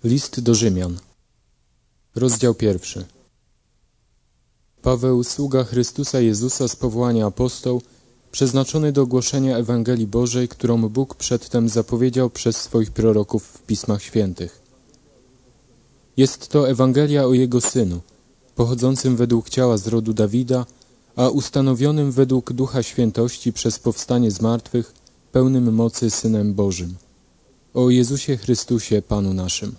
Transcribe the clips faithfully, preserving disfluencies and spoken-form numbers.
List do Rzymian. Rozdział pierwszy. Paweł, sługa Chrystusa Jezusa z powołania apostoł, przeznaczony do głoszenia Ewangelii Bożej, którą Bóg przedtem zapowiedział przez swoich proroków w Pismach Świętych. Jest to Ewangelia o Jego Synu, pochodzącym według ciała z rodu Dawida, a ustanowionym według Ducha Świętości przez powstanie z martwych, pełnym mocy Synem Bożym. O Jezusie Chrystusie, Panu naszym.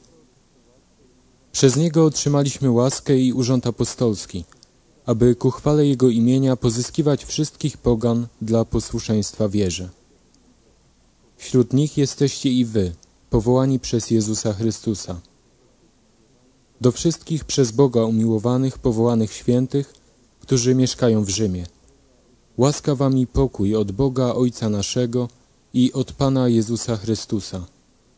Przez Niego otrzymaliśmy łaskę i urząd apostolski, aby ku chwale Jego imienia pozyskiwać wszystkich pogan dla posłuszeństwa wierze. Wśród nich jesteście i wy, powołani przez Jezusa Chrystusa. Do wszystkich przez Boga umiłowanych, powołanych świętych, którzy mieszkają w Rzymie. Łaska wam i pokój od Boga Ojca naszego i od Pana Jezusa Chrystusa.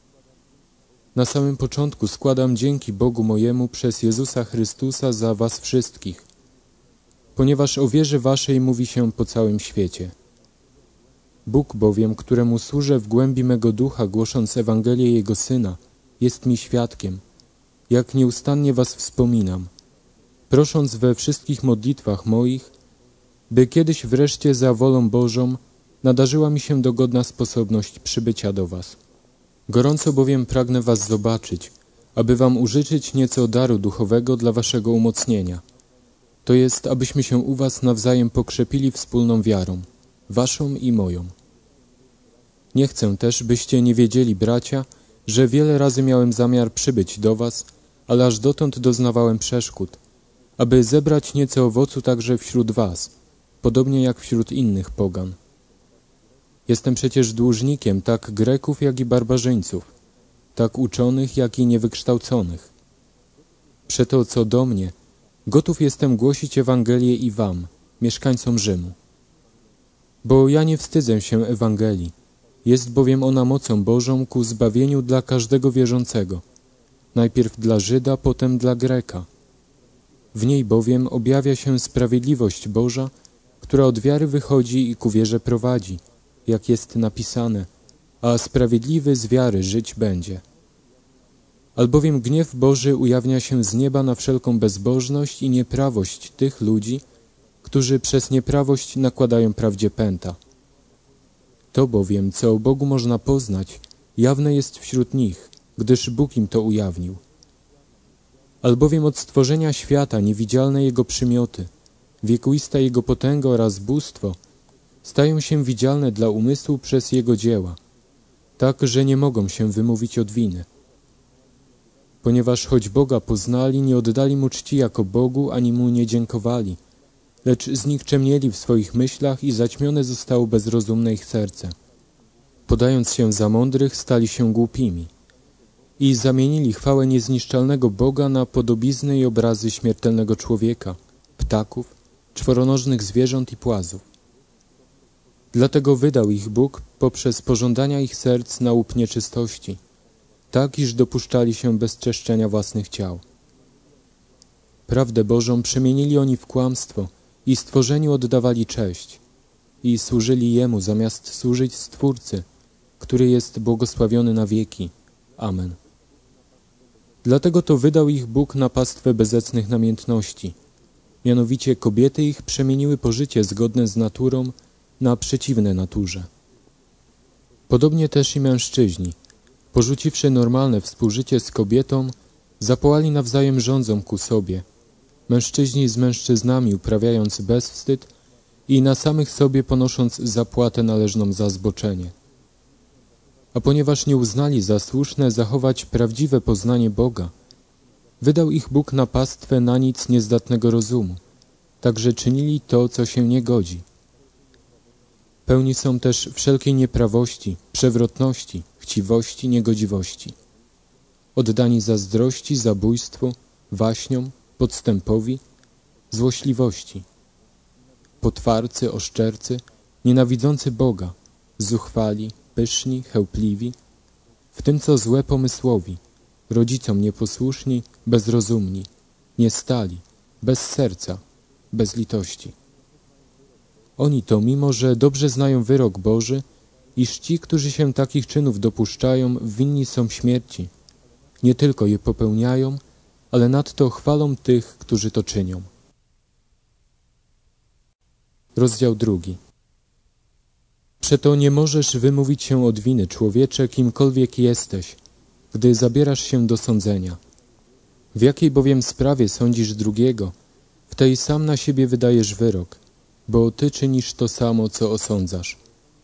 Na samym początku składam dzięki Bogu mojemu przez Jezusa Chrystusa za was wszystkich, ponieważ o wierze waszej mówi się po całym świecie. Bóg bowiem, któremu służę w głębi mego ducha, głosząc Ewangelię Jego Syna, jest mi świadkiem, jak nieustannie was wspominam, prosząc we wszystkich modlitwach moich, by kiedyś wreszcie za wolą Bożą nadarzyła mi się dogodna sposobność przybycia do was. Gorąco bowiem pragnę was zobaczyć, aby wam użyczyć nieco daru duchowego dla waszego umocnienia. To jest, abyśmy się u was nawzajem pokrzepili wspólną wiarą, waszą i moją. Nie chcę też, byście nie wiedzieli, bracia, że wiele razy miałem zamiar przybyć do was, ale aż dotąd doznawałem przeszkód, aby zebrać nieco owocu także wśród was, podobnie jak wśród innych pogan. Jestem przecież dłużnikiem tak Greków, jak i barbarzyńców, tak uczonych, jak i niewykształconych. Przeto co do mnie, gotów jestem głosić Ewangelię i wam, mieszkańcom Rzymu. Bo ja nie wstydzę się Ewangelii, jest bowiem ona mocą Bożą ku zbawieniu dla każdego wierzącego, najpierw dla Żyda, potem dla Greka. W niej bowiem objawia się sprawiedliwość Boża, która od wiary wychodzi i ku wierze prowadzi, jak jest napisane, a sprawiedliwy z wiary żyć będzie. Albowiem gniew Boży ujawnia się z nieba na wszelką bezbożność i nieprawość tych ludzi, którzy przez nieprawość nakładają prawdzie pęta. To bowiem, co o Bogu można poznać, jawne jest wśród nich, gdyż Bóg im to ujawnił. Albowiem od stworzenia świata niewidzialne Jego przymioty, wiekuista Jego potęga oraz bóstwo stają się widzialne dla umysłu przez Jego dzieła, tak, że nie mogą się wymówić od winy. Ponieważ choć Boga poznali, nie oddali Mu czci jako Bogu, ani Mu nie dziękowali, lecz znikczemnieli w swoich myślach i zaćmione zostało bezrozumne ich serce. Podając się za mądrych, stali się głupimi i zamienili chwałę niezniszczalnego Boga na podobizny i obrazy śmiertelnego człowieka, ptaków, czworonożnych zwierząt i płazów. Dlatego wydał ich Bóg poprzez pożądania ich serc na łup nieczystości, tak iż dopuszczali się bezczeszczenia własnych ciał. Prawdę Bożą przemienili oni w kłamstwo i stworzeniu oddawali cześć i służyli Jemu zamiast służyć Stwórcy, który jest błogosławiony na wieki. Amen. Dlatego to wydał ich Bóg na pastwę bezecnych namiętności. Mianowicie kobiety ich przemieniły pożycie zgodne z naturą na przeciwne naturze. Podobnie też i mężczyźni, porzuciwszy normalne współżycie z kobietą, zapołali nawzajem żądzą ku sobie, mężczyźni z mężczyznami uprawiając bezwstyd i na samych sobie ponosząc zapłatę należną za zboczenie. A ponieważ nie uznali za słuszne zachować prawdziwe poznanie Boga, wydał ich Bóg na pastwę na nic niezdatnego rozumu, także czynili to, co się nie godzi. Pełni są też wszelkiej nieprawości, przewrotności, chciwości, niegodziwości. Oddani zazdrości, zabójstwu, waśniom, podstępowi, złośliwości. Potwarcy, oszczercy, nienawidzący Boga, zuchwali, pyszni, chełpliwi, w tym co złe pomysłowi, rodzicom nieposłuszni, bezrozumni, niestali, bez serca, bez litości. Oni to, mimo że dobrze znają wyrok Boży, iż ci, którzy się takich czynów dopuszczają, winni są śmierci, nie tylko je popełniają, ale nadto chwalą tych, którzy to czynią. Rozdział drugi. Przeto nie możesz wymówić się od winy, człowiecze, kimkolwiek jesteś, gdy zabierasz się do sądzenia. W jakiej bowiem sprawie sądzisz drugiego, w tej sam na siebie wydajesz wyrok, bo ty czynisz to samo, co osądzasz.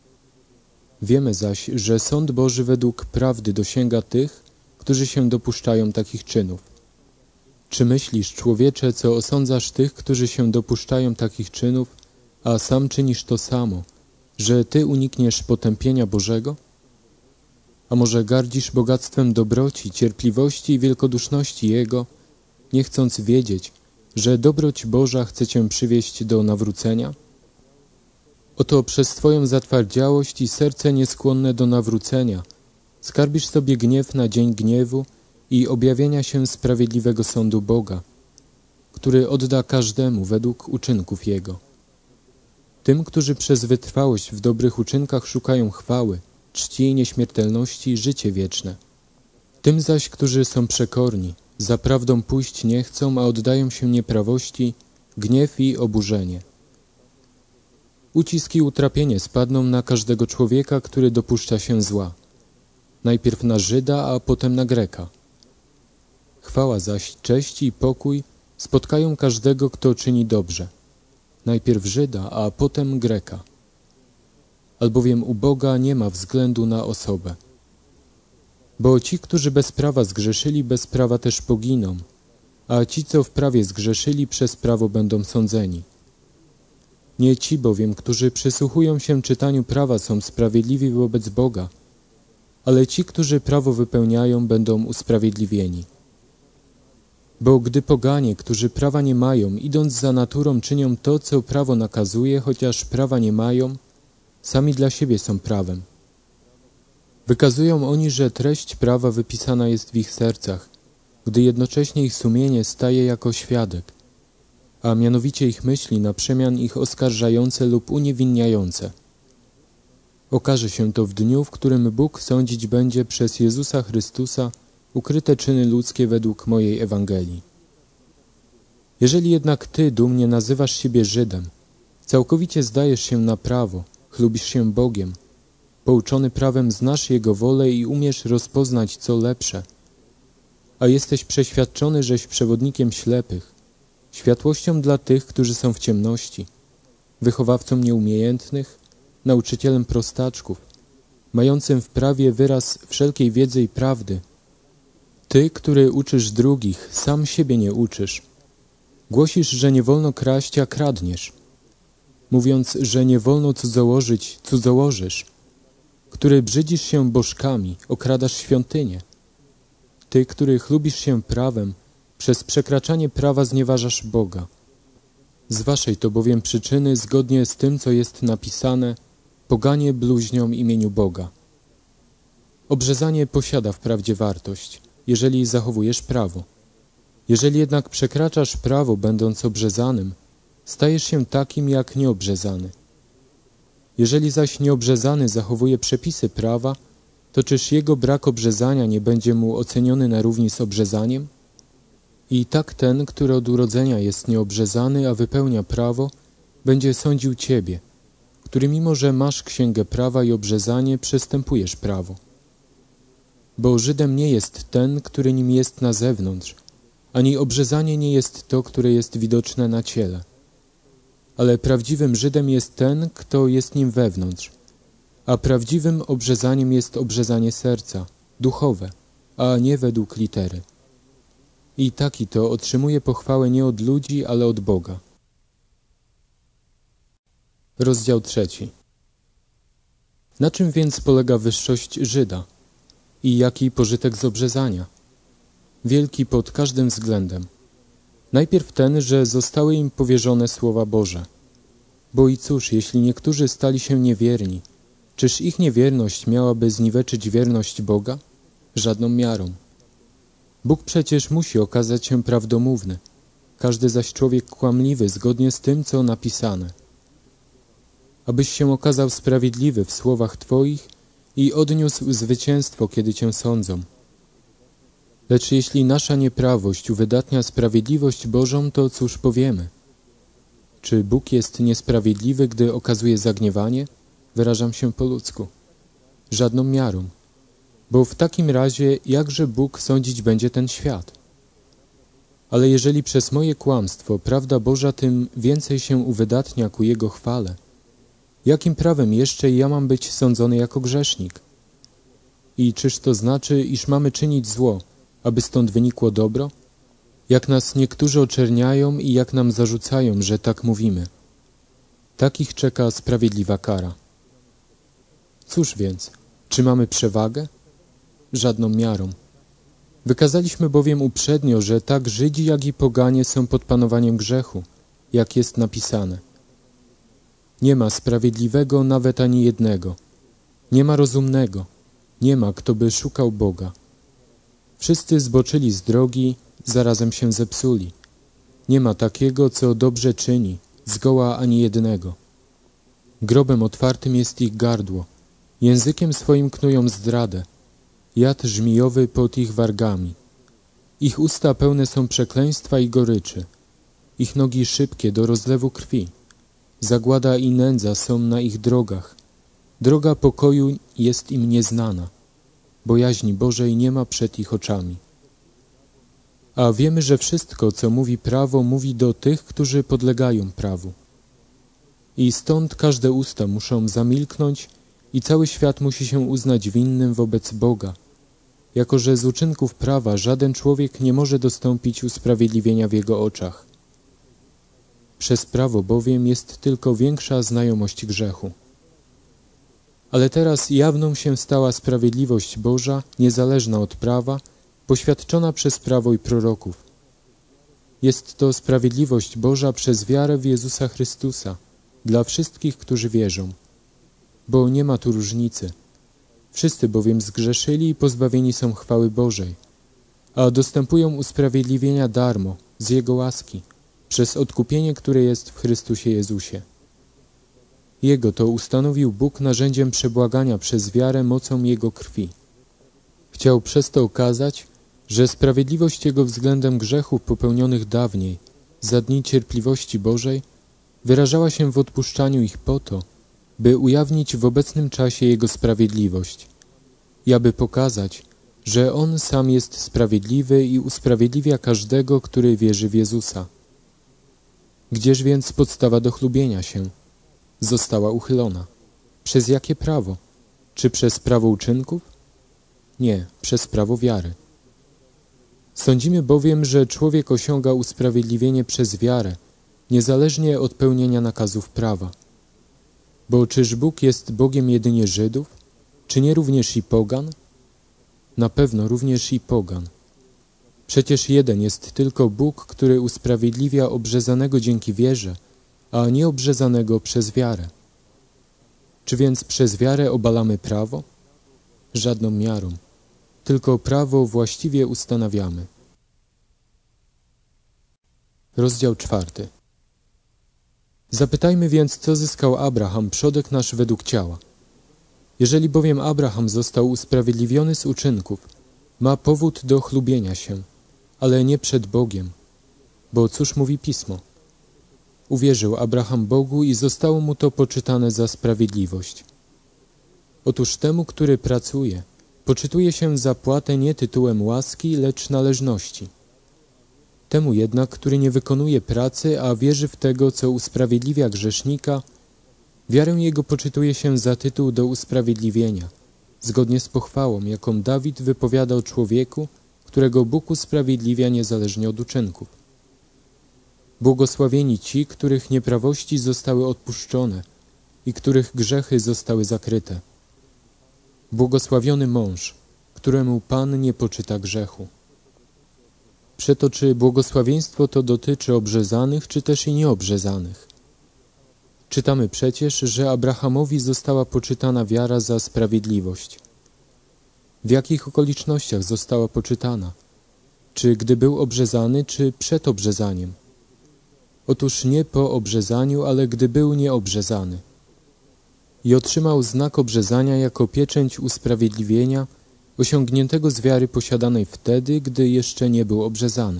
Wiemy zaś, że sąd Boży według prawdy dosięga tych, którzy się dopuszczają takich czynów. Czy myślisz, człowiecze, co osądzasz tych, którzy się dopuszczają takich czynów, a sam czynisz to samo, że ty unikniesz potępienia Bożego? A może gardzisz bogactwem dobroci, cierpliwości i wielkoduszności Jego, nie chcąc wiedzieć, że dobroć Boża chce cię przywieść do nawrócenia? Oto przez twoją zatwardziałość i serce nieskłonne do nawrócenia skarbisz sobie gniew na dzień gniewu i objawienia się sprawiedliwego sądu Boga, który odda każdemu według uczynków Jego. Tym, którzy przez wytrwałość w dobrych uczynkach szukają chwały, czci i nieśmiertelności, życie wieczne. Tym zaś, którzy są przekorni, za prawdą pójść nie chcą, a oddają się nieprawości, gniew i oburzenie. Ucisk i utrapienie spadną na każdego człowieka, który dopuszcza się zła. Najpierw na Żyda, a potem na Greka. Chwała zaś, cześć i pokój spotkają każdego, kto czyni dobrze. Najpierw Żyda, a potem Greka. Albowiem u Boga nie ma względu na osobę. Bo ci, którzy bez prawa zgrzeszyli, bez prawa też poginą, a ci, co w prawie zgrzeszyli, przez prawo będą sądzeni. Nie ci bowiem, którzy przysłuchują się czytaniu prawa, są sprawiedliwi wobec Boga, ale ci, którzy prawo wypełniają, będą usprawiedliwieni. Bo gdy poganie, którzy prawa nie mają, idąc za naturą, czynią to, co prawo nakazuje, chociaż prawa nie mają, sami dla siebie są prawem. Wykazują oni, że treść prawa wypisana jest w ich sercach, gdy jednocześnie ich sumienie staje jako świadek, a mianowicie ich myśli na przemian ich oskarżające lub uniewinniające. Okaże się to w dniu, w którym Bóg sądzić będzie przez Jezusa Chrystusa ukryte czyny ludzkie według mojej Ewangelii. Jeżeli jednak ty dumnie nazywasz siebie Żydem, całkowicie zdajesz się na prawo, chlubisz się Bogiem, pouczony prawem znasz Jego wolę i umiesz rozpoznać, co lepsze, a jesteś przeświadczony, żeś przewodnikiem ślepych, światłością dla tych, którzy są w ciemności, wychowawcą nieumiejętnych, nauczycielem prostaczków, mającym w prawie wyraz wszelkiej wiedzy i prawdy. Ty, który uczysz drugich, sam siebie nie uczysz. Głosisz, że nie wolno kraść, a kradniesz. Mówiąc, że nie wolno cudzołożyć, cudzołożysz. Który brzydzisz się bożkami, okradasz świątynię. Ty, który chlubisz się prawem, przez przekraczanie prawa znieważasz Boga. Z waszej to bowiem przyczyny, zgodnie z tym, co jest napisane, poganie bluźnią imieniu Boga. Obrzezanie posiada wprawdzie wartość, jeżeli zachowujesz prawo. Jeżeli jednak przekraczasz prawo, będąc obrzezanym, stajesz się takim jak nieobrzezany. Jeżeli zaś nieobrzezany zachowuje przepisy prawa, to czyż jego brak obrzezania nie będzie mu oceniony na równi z obrzezaniem? I tak ten, który od urodzenia jest nieobrzezany, a wypełnia prawo, będzie sądził ciebie, który mimo, że masz księgę prawa i obrzezanie, przestępujesz prawo. Bo Żydem nie jest ten, który nim jest na zewnątrz, ani obrzezanie nie jest to, które jest widoczne na ciele. Ale prawdziwym Żydem jest ten, kto jest nim wewnątrz, a prawdziwym obrzezaniem jest obrzezanie serca, duchowe, a nie według litery. I taki to otrzymuje pochwałę nie od ludzi, ale od Boga. Rozdział trzeci. Na czym więc polega wyższość Żyda? I jaki pożytek z obrzezania? Wielki pod każdym względem. Najpierw ten, że zostały im powierzone słowa Boże. Bo i cóż, jeśli niektórzy stali się niewierni, czyż ich niewierność miałaby zniweczyć wierność Boga? Żadną miarą. Bóg przecież musi okazać się prawdomówny, każdy zaś człowiek kłamliwy zgodnie z tym, co napisane. Abyś się okazał sprawiedliwy w słowach Twoich i odniósł zwycięstwo, kiedy Cię sądzą. Lecz jeśli nasza nieprawość uwydatnia sprawiedliwość Bożą, to cóż powiemy? Czy Bóg jest niesprawiedliwy, gdy okazuje zagniewanie? Wyrażam się po ludzku. Żadną miarą. Bo w takim razie jakże Bóg sądzić będzie ten świat? Ale jeżeli przez moje kłamstwo prawda Boża tym więcej się uwydatnia ku Jego chwale, jakim prawem jeszcze ja mam być sądzony jako grzesznik? I czyż to znaczy, iż mamy czynić zło, aby stąd wynikło dobro? Jak nas niektórzy oczerniają i jak nam zarzucają, że tak mówimy. Takich czeka sprawiedliwa kara. Cóż więc, czy mamy przewagę? Żadną miarą. Wykazaliśmy bowiem uprzednio, że tak Żydzi, jak i poganie są pod panowaniem grzechu, jak jest napisane. Nie ma sprawiedliwego nawet ani jednego. Nie ma rozumnego. Nie ma, kto by szukał Boga. Wszyscy zboczyli z drogi, zarazem się zepsuli. Nie ma takiego, co dobrze czyni, zgoła ani jednego. Grobem otwartym jest ich gardło. Językiem swoim knują zdradę. Jad żmijowy pod ich wargami. Ich usta pełne są przekleństwa i goryczy. Ich nogi szybkie do rozlewu krwi. Zagłada i nędza są na ich drogach. Droga pokoju jest im nieznana. Bojaźni Bożej nie ma przed ich oczami. A wiemy, że wszystko, co mówi prawo, mówi do tych, którzy podlegają prawu. I stąd każde usta muszą zamilknąć i cały świat musi się uznać winnym wobec Boga, jako że z uczynków prawa żaden człowiek nie może dostąpić usprawiedliwienia w jego oczach. Przez prawo bowiem jest tylko większa znajomość grzechu. Ale teraz jawną się stała sprawiedliwość Boża, niezależna od prawa, poświadczona przez prawo i proroków. Jest to sprawiedliwość Boża przez wiarę w Jezusa Chrystusa, dla wszystkich, którzy wierzą. Bo nie ma tu różnicy. Wszyscy bowiem zgrzeszyli i pozbawieni są chwały Bożej, a dostępują usprawiedliwienia darmo, z Jego łaski, przez odkupienie, które jest w Chrystusie Jezusie. Jego to ustanowił Bóg narzędziem przebłagania przez wiarę mocą Jego krwi. Chciał przez to okazać, że sprawiedliwość Jego względem grzechów popełnionych dawniej, za dni cierpliwości Bożej, wyrażała się w odpuszczaniu ich po to, by ujawnić w obecnym czasie Jego sprawiedliwość i aby pokazać, że On sam jest sprawiedliwy i usprawiedliwia każdego, który wierzy w Jezusa. Gdzież więc podstawa do chlubienia się? Została uchylona. Przez jakie prawo? Czy przez prawo uczynków? Nie, przez prawo wiary. Sądzimy bowiem, że człowiek osiąga usprawiedliwienie przez wiarę, niezależnie od pełnienia nakazów prawa. Bo czyż Bóg jest Bogiem jedynie Żydów? Czy nie również i pogan? Na pewno również i pogan. Przecież jeden jest tylko Bóg, który usprawiedliwia obrzezanego dzięki wierze, a nieobrzezanego przez wiarę. Czy więc przez wiarę obalamy prawo? Żadną miarą. Tylko prawo właściwie ustanawiamy. Rozdział czwarty. Zapytajmy więc, co zyskał Abraham, przodek nasz według ciała. Jeżeli bowiem Abraham został usprawiedliwiony z uczynków, ma powód do chlubienia się, ale nie przed Bogiem. Bo cóż mówi Pismo? Uwierzył Abraham Bogu i zostało mu to poczytane za sprawiedliwość. Otóż temu, który pracuje, poczytuje się zapłatę nie tytułem łaski, lecz należności. Temu jednak, który nie wykonuje pracy, a wierzy w tego, co usprawiedliwia grzesznika, wiarę jego poczytuje się za tytuł do usprawiedliwienia, zgodnie z pochwałą, jaką Dawid wypowiada o człowieku, którego Bóg usprawiedliwia niezależnie od uczynków. Błogosławieni ci, których nieprawości zostały odpuszczone i których grzechy zostały zakryte. Błogosławiony mąż, któremu Pan nie poczyta grzechu. Przeto czy błogosławieństwo to dotyczy obrzezanych, czy też i nieobrzezanych? Czytamy przecież, że Abrahamowi została poczytana wiara za sprawiedliwość. W jakich okolicznościach została poczytana? Czy gdy był obrzezany, czy przed obrzezaniem? Otóż nie po obrzezaniu, ale gdy był nieobrzezany. I otrzymał znak obrzezania jako pieczęć usprawiedliwienia osiągniętego z wiary posiadanej wtedy, gdy jeszcze nie był obrzezany.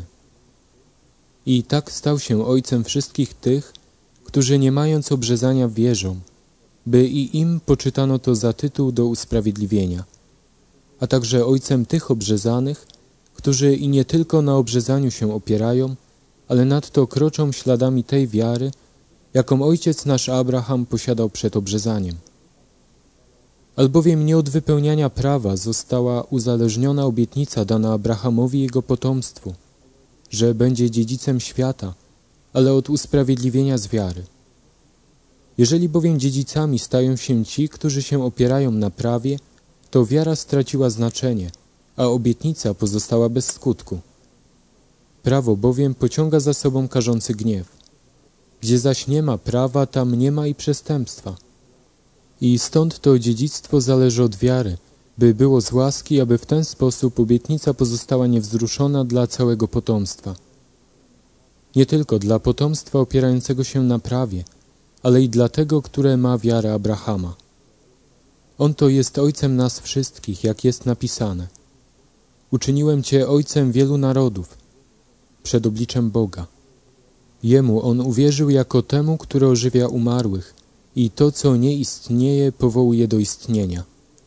I tak stał się ojcem wszystkich tych, którzy nie mając obrzezania wierzą, by i im poczytano to za tytuł do usprawiedliwienia, a także ojcem tych obrzezanych, którzy i nie tylko na obrzezaniu się opierają, ale nadto kroczą śladami tej wiary, jaką ojciec nasz Abraham posiadał przed obrzezaniem. Albowiem nie od wypełniania prawa została uzależniona obietnica dana Abrahamowi i jego potomstwu, że będzie dziedzicem świata, ale od usprawiedliwienia z wiary. Jeżeli bowiem dziedzicami stają się ci, którzy się opierają na prawie, to wiara straciła znaczenie, a obietnica pozostała bez skutku. Prawo bowiem pociąga za sobą karzący gniew. Gdzie zaś nie ma prawa, tam nie ma i przestępstwa. I stąd to dziedzictwo zależy od wiary, by było z łaski, aby w ten sposób obietnica pozostała niewzruszona dla całego potomstwa. Nie tylko dla potomstwa opierającego się na prawie, ale i dla tego, które ma wiarę Abrahama. On to jest ojcem nas wszystkich, jak jest napisane. Uczyniłem cię ojcem wielu narodów, przed obliczem Boga. Jemu on uwierzył jako temu, który ożywia umarłych i to, co nie istnieje, powołuje do istnienia.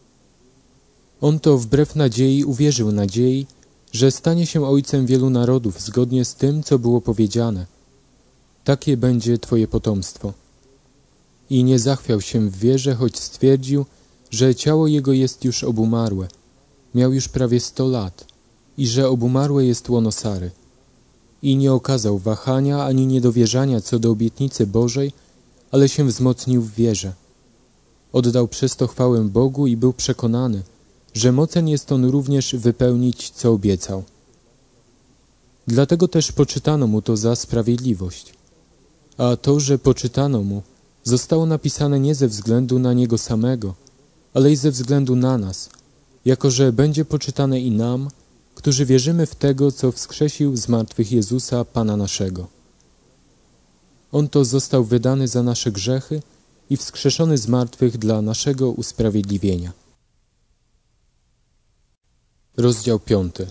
On to wbrew nadziei uwierzył nadziei, że stanie się ojcem wielu narodów zgodnie z tym, co było powiedziane. Takie będzie twoje potomstwo. I nie zachwiał się w wierze, choć stwierdził, że ciało jego jest już obumarłe, miał już prawie sto lat i że obumarłe jest łono Sary. I nie okazał wahania ani niedowierzania co do obietnicy Bożej, ale się wzmocnił w wierze. Oddał przez to chwałę Bogu i był przekonany, że mocen jest on również wypełnić, co obiecał. Dlatego też poczytano mu to za sprawiedliwość. A to, że poczytano mu, zostało napisane nie ze względu na niego samego, ale i ze względu na nas, jako że będzie poczytane i nam, którzy wierzymy w tego, co wskrzesił z martwych Jezusa, Pana naszego. On to został wydany za nasze grzechy i wskrzeszony z martwych dla naszego usprawiedliwienia. Rozdział piąty.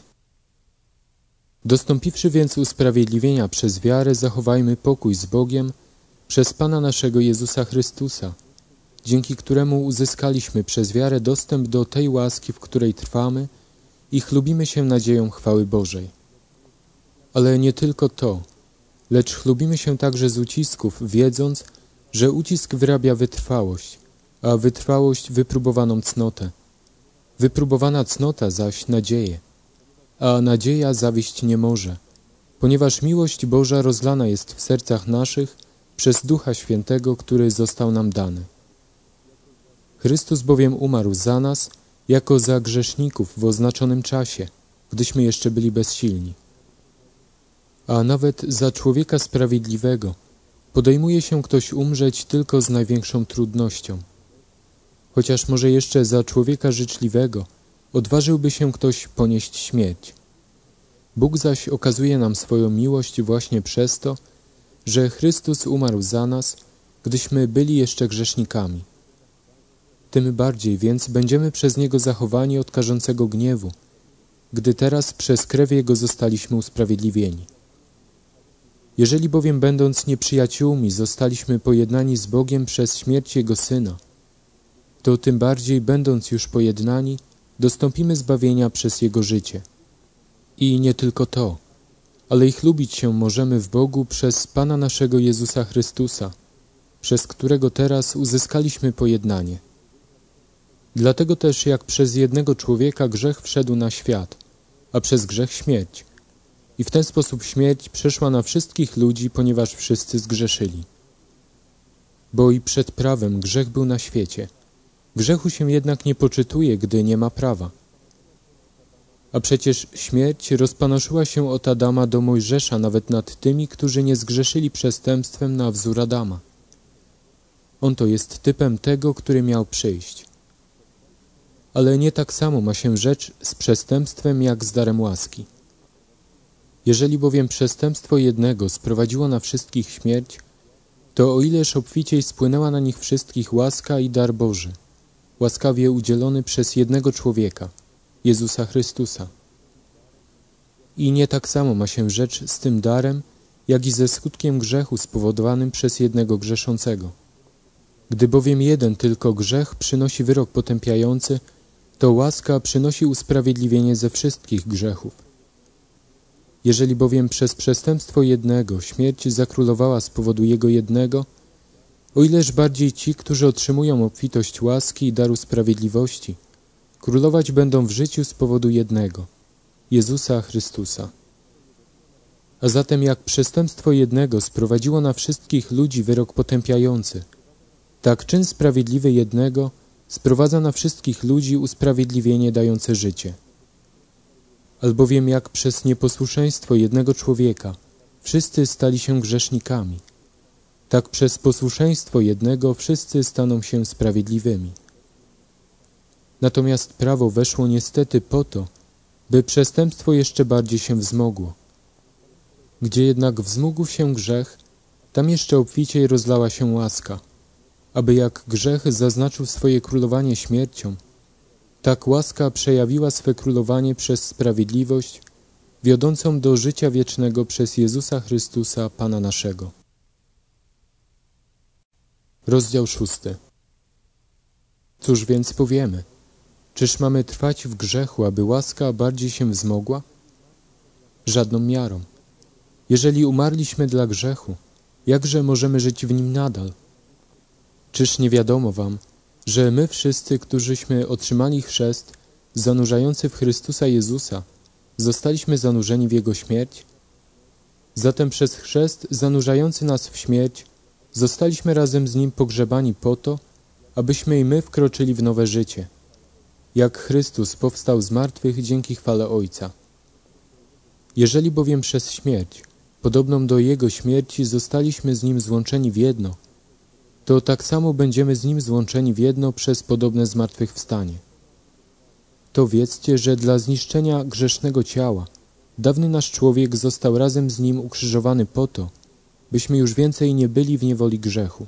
Dostąpiwszy więc usprawiedliwienia przez wiarę, zachowajmy pokój z Bogiem przez Pana naszego Jezusa Chrystusa, dzięki któremu uzyskaliśmy przez wiarę dostęp do tej łaski, w której trwamy i chlubimy się nadzieją chwały Bożej. Ale nie tylko to, lecz chlubimy się także z ucisków, wiedząc, że ucisk wyrabia wytrwałość, a wytrwałość wypróbowaną cnotę, wypróbowana cnota zaś nadzieję, a nadzieja zawieść nie może, ponieważ miłość Boża rozlana jest w sercach naszych przez Ducha Świętego, który został nam dany. Chrystus bowiem umarł za nas, jako za grzeszników w oznaczonym czasie, gdyśmy jeszcze byli bezsilni. A nawet za człowieka sprawiedliwego podejmuje się ktoś umrzeć tylko z największą trudnością. Chociaż może jeszcze za człowieka życzliwego odważyłby się ktoś ponieść śmierć. Bóg zaś okazuje nam swoją miłość właśnie przez to, że Chrystus umarł za nas, gdyśmy byli jeszcze grzesznikami. Tym bardziej więc będziemy przez Niego zachowani od karzącego gniewu, gdy teraz przez krew Jego zostaliśmy usprawiedliwieni. Jeżeli bowiem będąc nieprzyjaciółmi zostaliśmy pojednani z Bogiem przez śmierć Jego Syna, to tym bardziej będąc już pojednani, dostąpimy zbawienia przez Jego życie. I nie tylko to, ale i chlubić się możemy w Bogu przez Pana naszego Jezusa Chrystusa, przez którego teraz uzyskaliśmy pojednanie. Dlatego też jak przez jednego człowieka grzech wszedł na świat, a przez grzech śmierć, i w ten sposób śmierć przeszła na wszystkich ludzi, ponieważ wszyscy zgrzeszyli. Bo i przed prawem grzech był na świecie. Grzechu się jednak nie poczytuje, gdy nie ma prawa. A przecież śmierć rozpanoszyła się od Adama do Mojżesza nawet nad tymi, którzy nie zgrzeszyli przestępstwem na wzór Adama. On to jest typem tego, który miał przyjść. Ale nie tak samo ma się rzecz z przestępstwem jak z darem łaski. Jeżeli bowiem przestępstwo jednego sprowadziło na wszystkich śmierć, to o ileż obficiej spłynęła na nich wszystkich łaska i dar Boży, łaskawie udzielony przez jednego człowieka, Jezusa Chrystusa. I nie tak samo ma się rzecz z tym darem, jak i ze skutkiem grzechu spowodowanym przez jednego grzeszącego. Gdy bowiem jeden tylko grzech przynosi wyrok potępiający, to łaska przynosi usprawiedliwienie ze wszystkich grzechów. Jeżeli bowiem przez przestępstwo jednego śmierć zakrólowała z powodu jego jednego, o ileż bardziej ci, którzy otrzymują obfitość łaski i daru sprawiedliwości, królować będą w życiu z powodu jednego, Jezusa Chrystusa. A zatem jak przestępstwo jednego sprowadziło na wszystkich ludzi wyrok potępiający, tak czyn sprawiedliwy jednego sprowadza na wszystkich ludzi usprawiedliwienie dające życie. Albowiem jak przez nieposłuszeństwo jednego człowieka wszyscy stali się grzesznikami, tak przez posłuszeństwo jednego wszyscy staną się sprawiedliwymi. Natomiast prawo weszło niestety po to, by przestępstwo jeszcze bardziej się wzmogło. Gdzie jednak wzmógł się grzech, tam jeszcze obficiej rozlała się łaska, aby jak grzech zaznaczył swoje królowanie śmiercią, tak łaska przejawiła swe królowanie przez sprawiedliwość, wiodącą do życia wiecznego przez Jezusa Chrystusa, Pana naszego. Rozdział szósty. Cóż więc powiemy? Czyż mamy trwać w grzechu, aby łaska bardziej się wzmogła? Żadną miarą. Jeżeli umarliśmy dla grzechu, jakże możemy żyć w nim nadal? Czyż nie wiadomo wam, że my wszyscy, którzyśmy otrzymali chrzest zanurzający w Chrystusa Jezusa, zostaliśmy zanurzeni w Jego śmierć? Zatem przez chrzest zanurzający nas w śmierć zostaliśmy razem z Nim pogrzebani po to, abyśmy i my wkroczyli w nowe życie, jak Chrystus powstał z martwych dzięki chwale Ojca. Jeżeli bowiem przez śmierć, podobną do Jego śmierci, zostaliśmy z Nim złączeni w jedno, to tak samo będziemy z Nim złączeni w jedno przez podobne zmartwychwstanie. To wiedzcie, że dla zniszczenia grzesznego ciała dawny nasz człowiek został razem z Nim ukrzyżowany po to, byśmy już więcej nie byli w niewoli grzechu.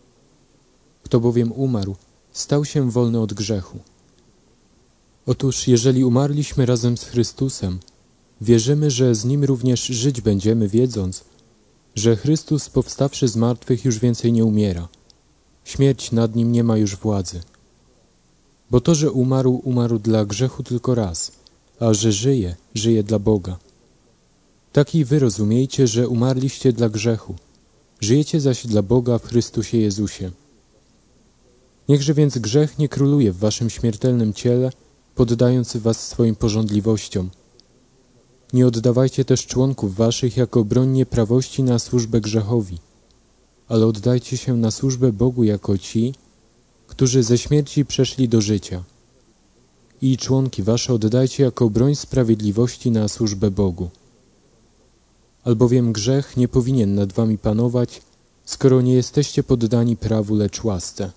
Kto bowiem umarł, stał się wolny od grzechu. Otóż jeżeli umarliśmy razem z Chrystusem, wierzymy, że z Nim również żyć będziemy, wiedząc, że Chrystus powstawszy z martwych już więcej nie umiera. Śmierć nad Nim nie ma już władzy. Bo to, że umarł, umarł dla grzechu tylko raz, a że żyje, żyje dla Boga. Tak i wy rozumiejcie, że umarliście dla grzechu, żyjecie zaś dla Boga w Chrystusie Jezusie. Niechże więc grzech nie króluje w waszym śmiertelnym ciele, poddając was swoim pożądliwościom. Nie oddawajcie też członków waszych jako broń nieprawości na służbę grzechowi, ale oddajcie się na służbę Bogu jako ci, którzy ze śmierci przeszli do życia. I członki wasze oddajcie jako broń sprawiedliwości na służbę Bogu. Albowiem grzech nie powinien nad wami panować, skoro nie jesteście poddani prawu, lecz łasce.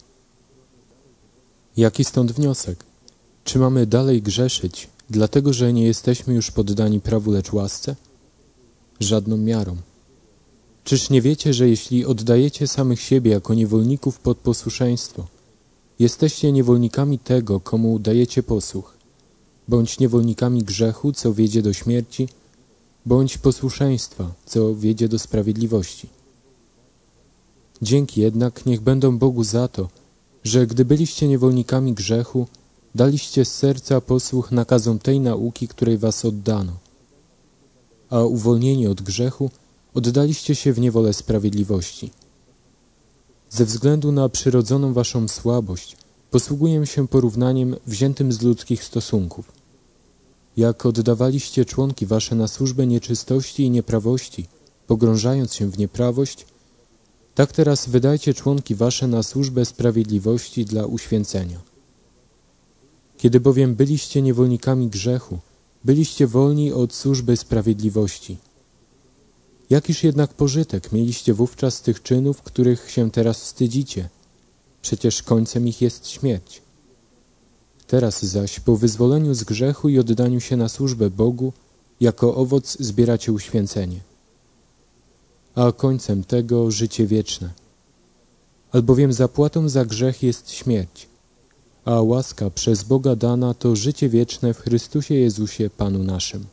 Jaki stąd wniosek? Czy mamy dalej grzeszyć, dlatego że nie jesteśmy już poddani prawu, lecz łasce? Żadną miarą. Czyż nie wiecie, że jeśli oddajecie samych siebie jako niewolników pod posłuszeństwo, jesteście niewolnikami tego, komu dajecie posłuch, bądź niewolnikami grzechu, co wiedzie do śmierci, bądź posłuszeństwa, co wiedzie do sprawiedliwości. Dzięki jednak niech będą Bogu za to, że gdy byliście niewolnikami grzechu, daliście z serca posłuch nakazom tej nauki, której was oddano, a uwolnieni od grzechu oddaliście się w niewolę sprawiedliwości. Ze względu na przyrodzoną waszą słabość posługuję się porównaniem wziętym z ludzkich stosunków. Jak oddawaliście członki wasze na służbę nieczystości i nieprawości, pogrążając się w nieprawość, tak teraz wydajcie członki wasze na służbę sprawiedliwości dla uświęcenia. Kiedy bowiem byliście niewolnikami grzechu, byliście wolni od służby sprawiedliwości. Jakiż jednak pożytek mieliście wówczas z tych czynów, których się teraz wstydzicie? Przecież końcem ich jest śmierć. Teraz zaś po wyzwoleniu z grzechu i oddaniu się na służbę Bogu, jako owoc zbieracie uświęcenie. A końcem tego życie wieczne. Albowiem zapłatą za grzech jest śmierć, a łaska przez Boga dana to życie wieczne w Chrystusie Jezusie Panu naszym.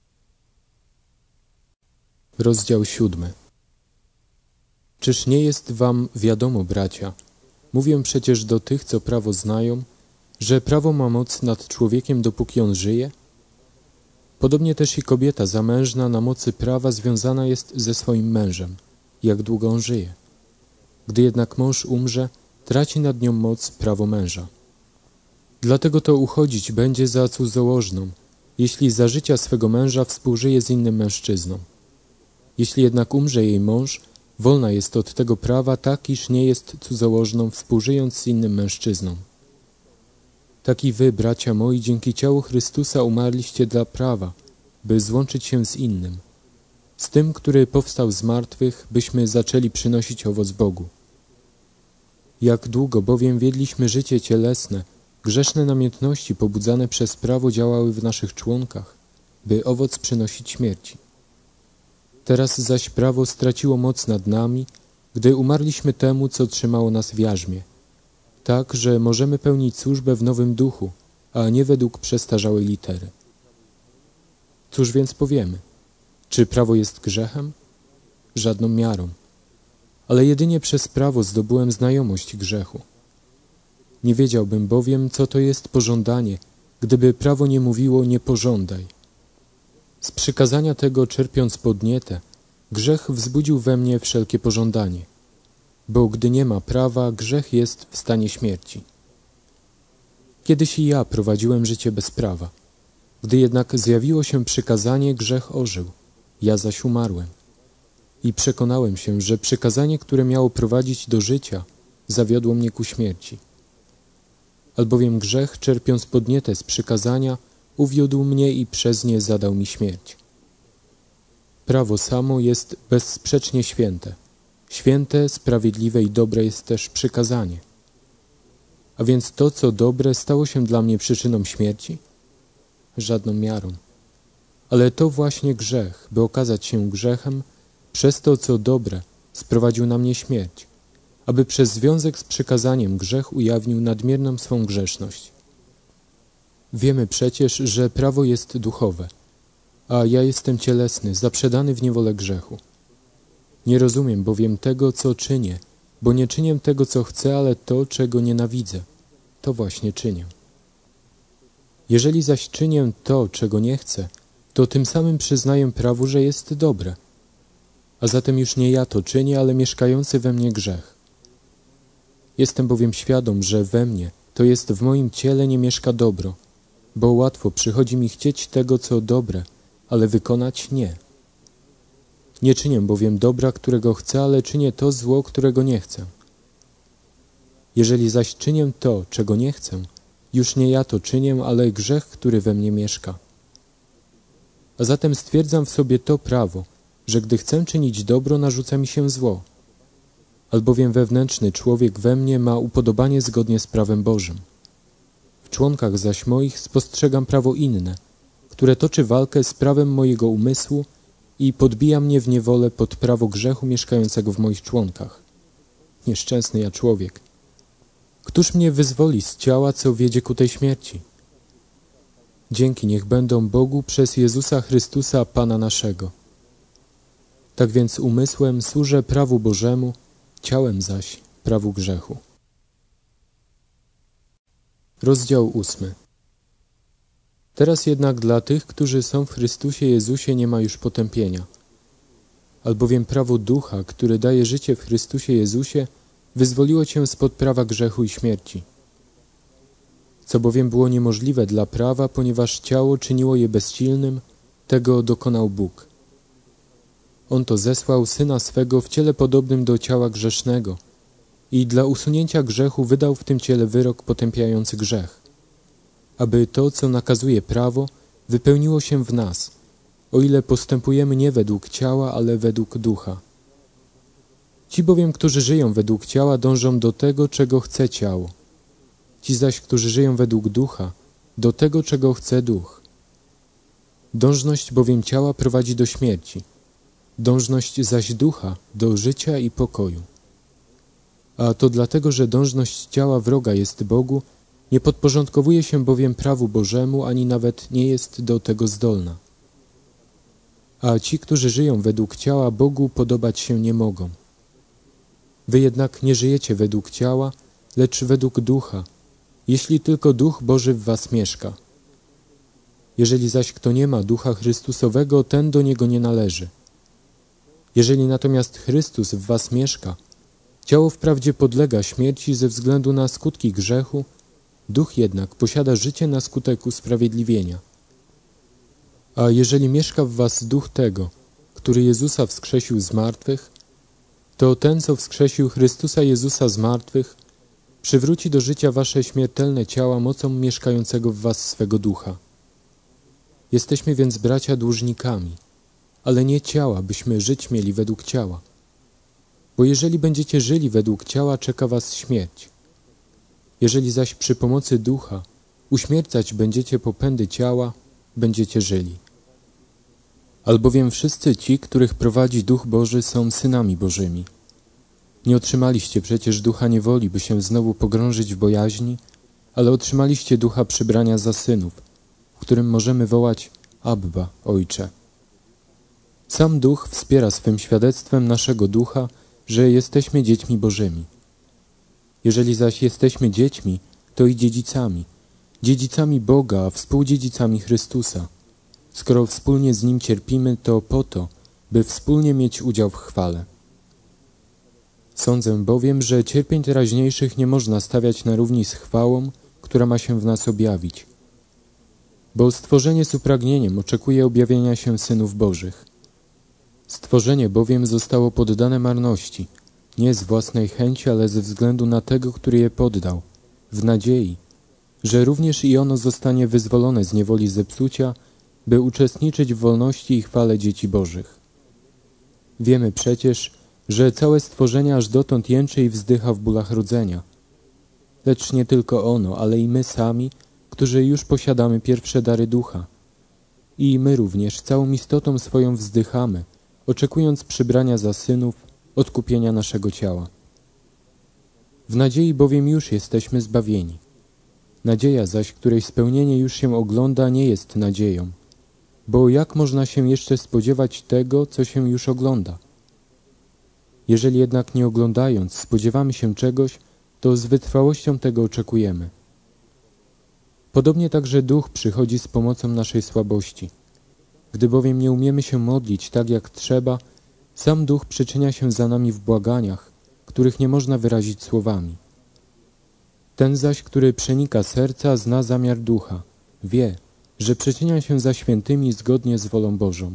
Rozdział siódmy. Czyż nie jest wam wiadomo, bracia, mówię przecież do tych, co prawo znają, że prawo ma moc nad człowiekiem, dopóki on żyje? Podobnie też i kobieta zamężna na mocy prawa związana jest ze swoim mężem, jak długo on żyje. Gdy jednak mąż umrze, traci nad nią moc prawo męża. Dlatego to uchodzić będzie za cudzołożną, jeśli za życia swego męża współżyje z innym mężczyzną. Jeśli jednak umrze jej mąż, wolna jest od tego prawa tak, iż nie jest cudzołożną, współżyjąc z innym mężczyzną. Tak i wy, bracia moi, dzięki ciału Chrystusa umarliście dla prawa, by złączyć się z innym, z tym, który powstał z martwych, byśmy zaczęli przynosić owoc Bogu. Jak długo bowiem wiedliśmy życie cielesne, grzeszne namiętności pobudzane przez prawo działały w naszych członkach, by owoc przynosić śmierci. Teraz zaś prawo straciło moc nad nami, gdy umarliśmy temu, co trzymało nas w jarzmie, tak, że możemy pełnić służbę w nowym duchu, a nie według przestarzałej litery. Cóż więc powiemy? Czy prawo jest grzechem? Żadną miarą. Ale jedynie przez prawo zdobyłem znajomość grzechu. Nie wiedziałbym bowiem, co to jest pożądanie, gdyby prawo nie mówiło nie pożądaj. Z przykazania tego czerpiąc podnietę, grzech wzbudził we mnie wszelkie pożądanie, bo gdy nie ma prawa, grzech jest w stanie śmierci. Kiedyś i ja prowadziłem życie bez prawa. Gdy jednak zjawiło się przykazanie, grzech ożył, ja zaś umarłem. I przekonałem się, że przykazanie, które miało prowadzić do życia, zawiodło mnie ku śmierci. Albowiem grzech, czerpiąc podnietę z przykazania, uwiódł mnie i przez nie zadał mi śmierć. Prawo samo jest bezsprzecznie święte. Święte, sprawiedliwe i dobre jest też przykazanie. A więc to, co dobre, stało się dla mnie przyczyną śmierci? Żadną miarą. Ale to właśnie grzech, by okazać się grzechem, przez to, co dobre, sprowadził na mnie śmierć, aby przez związek z przykazaniem grzech ujawnił nadmierną swą grzeszność. Wiemy przecież, że prawo jest duchowe, a ja jestem cielesny, zaprzedany w niewolę grzechu. Nie rozumiem bowiem tego, co czynię, bo nie czynię tego, co chcę, ale to, czego nienawidzę, to właśnie czynię. Jeżeli zaś czynię to, czego nie chcę, to tym samym przyznaję prawu, że jest dobre. A zatem już nie ja to czynię, ale mieszkający we mnie grzech. Jestem bowiem świadom, że we mnie, to jest w moim ciele, nie mieszka dobro, bo łatwo przychodzi mi chcieć tego, co dobre, ale wykonać nie. Nie czynię bowiem dobra, którego chcę, ale czynię to zło, którego nie chcę. Jeżeli zaś czynię to, czego nie chcę, już nie ja to czynię, ale grzech, który we mnie mieszka. A zatem stwierdzam w sobie to prawo, że gdy chcę czynić dobro, narzuca mi się zło. Albowiem wewnętrzny człowiek we mnie ma upodobanie zgodnie z prawem Bożym. W członkach zaś moich spostrzegam prawo inne, które toczy walkę z prawem mojego umysłu i podbija mnie w niewolę pod prawo grzechu mieszkającego w moich członkach. Nieszczęsny ja człowiek. Któż mnie wyzwoli z ciała, co wiedzie ku tej śmierci? Dzięki niech będą Bogu przez Jezusa Chrystusa, Pana naszego. Tak więc umysłem służę prawu Bożemu, ciałem zaś prawu grzechu. Rozdział ósmy. Teraz jednak dla tych, którzy są w Chrystusie Jezusie, nie ma już potępienia. Albowiem prawo ducha, które daje życie w Chrystusie Jezusie, wyzwoliło cię spod prawa grzechu i śmierci. Co bowiem było niemożliwe dla prawa, ponieważ ciało czyniło je bezsilnym, tego dokonał Bóg. On to zesłał Syna swego w ciele podobnym do ciała grzesznego i dla usunięcia grzechu wydał w tym ciele wyrok potępiający grzech, aby to, co nakazuje prawo, wypełniło się w nas, o ile postępujemy nie według ciała, ale według ducha. Ci bowiem, którzy żyją według ciała, dążą do tego, czego chce ciało. Ci zaś, którzy żyją według ducha, do tego, czego chce duch. Dążność bowiem ciała prowadzi do śmierci, dążność zaś ducha do życia i pokoju. A to dlatego, że dążność ciała wroga jest Bogu, Nie podporządkowuje się bowiem prawu Bożemu, ani nawet nie jest do tego zdolna. A ci, którzy żyją według ciała, Bogu podobać się nie mogą. Wy jednak nie żyjecie według ciała, lecz według ducha, jeśli tylko Duch Boży w was mieszka. Jeżeli zaś kto nie ma Ducha Chrystusowego, ten do niego nie należy. Jeżeli natomiast Chrystus w was mieszka, ciało wprawdzie podlega śmierci ze względu na skutki grzechu, Duch jednak posiada życie na skutek usprawiedliwienia. A jeżeli mieszka w was Duch tego, który Jezusa wskrzesił z martwych, to ten, co wskrzesił Chrystusa Jezusa z martwych, przywróci do życia wasze śmiertelne ciała mocą mieszkającego w was swego Ducha. Jesteśmy więc, bracia, dłużnikami, ale nie ciała, byśmy żyć mieli według ciała. Bo jeżeli będziecie żyli według ciała, czeka was śmierć. Jeżeli zaś przy pomocy Ducha uśmiercać będziecie popędy ciała, będziecie żyli. Albowiem wszyscy ci, których prowadzi Duch Boży, są synami Bożymi. Nie otrzymaliście przecież ducha niewoli, by się znowu pogrążyć w bojaźni, ale otrzymaliście ducha przybrania za synów, w którym możemy wołać Abba, Ojcze. Sam Duch wspiera swym świadectwem naszego ducha, że jesteśmy dziećmi Bożymi. Jeżeli zaś jesteśmy dziećmi, to i dziedzicami, dziedzicami Boga, a współdziedzicami Chrystusa. Skoro wspólnie z Nim cierpimy, to po to, by wspólnie mieć udział w chwale. Sądzę bowiem, że cierpień teraźniejszych nie można stawiać na równi z chwałą, która ma się w nas objawić. Bo stworzenie z upragnieniem oczekuje objawienia się synów Bożych. Stworzenie bowiem zostało poddane marności, nie z własnej chęci, ale ze względu na tego, który je poddał, w nadziei, że również i ono zostanie wyzwolone z niewoli zepsucia, by uczestniczyć w wolności i chwale dzieci Bożych. Wiemy przecież, że całe stworzenie aż dotąd jęczy i wzdycha w bólach rodzenia. Lecz nie tylko ono, ale i my sami, którzy już posiadamy pierwsze dary ducha. I my również całą istotą swoją wzdychamy, oczekując przybrania za synów, odkupienia naszego ciała. W nadziei bowiem już jesteśmy zbawieni. Nadzieja zaś, której spełnienie już się ogląda, nie jest nadzieją. Bo jak można się jeszcze spodziewać tego, co się już ogląda? Jeżeli jednak nie oglądając spodziewamy się czegoś, to z wytrwałością tego oczekujemy. Podobnie także Duch przychodzi z pomocą naszej słabości. Gdy bowiem nie umiemy się modlić tak jak trzeba, sam Duch przyczynia się za nami w błaganiach, których nie można wyrazić słowami. Ten zaś, który przenika serca, zna zamiar Ducha, wie, że przyczynia się za świętymi zgodnie z wolą Bożą.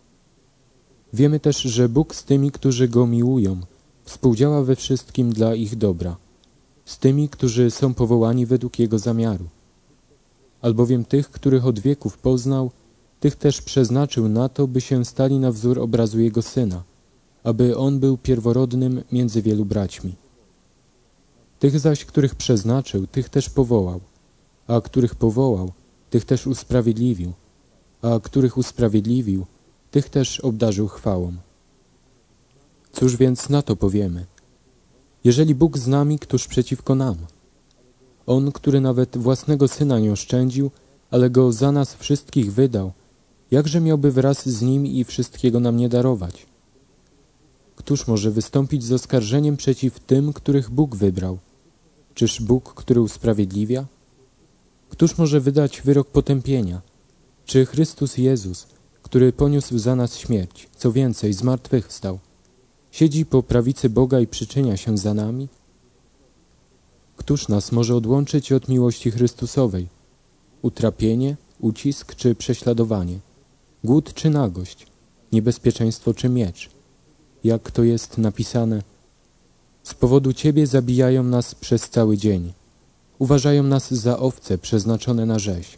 Wiemy też, że Bóg z tymi, którzy Go miłują, współdziała we wszystkim dla ich dobra, z tymi, którzy są powołani według Jego zamiaru. Albowiem tych, których od wieków poznał, tych też przeznaczył na to, by się stali na wzór obrazu Jego Syna, aby On był pierworodnym między wielu braćmi. Tych zaś, których przeznaczył, tych też powołał, a których powołał, tych też usprawiedliwił, a których usprawiedliwił, tych też obdarzył chwałą. Cóż więc na to powiemy? Jeżeli Bóg z nami, któż przeciwko nam? On, który nawet własnego Syna nie oszczędził, ale Go za nas wszystkich wydał, jakże miałby wraz z Nim i wszystkiego nam nie darować? Któż może wystąpić z oskarżeniem przeciw tym, których Bóg wybrał? Czyż Bóg, który usprawiedliwia? Któż może wydać wyrok potępienia? Czy Chrystus Jezus, który poniósł za nas śmierć, co więcej, zmartwychwstał, siedzi po prawicy Boga i przyczynia się za nami? Któż nas może odłączyć od miłości Chrystusowej? Utrapienie, ucisk czy prześladowanie? Głód czy nagość? Niebezpieczeństwo czy miecz? Jak to jest napisane: z powodu Ciebie zabijają nas przez cały dzień. Uważają nas za owce przeznaczone na rzeź.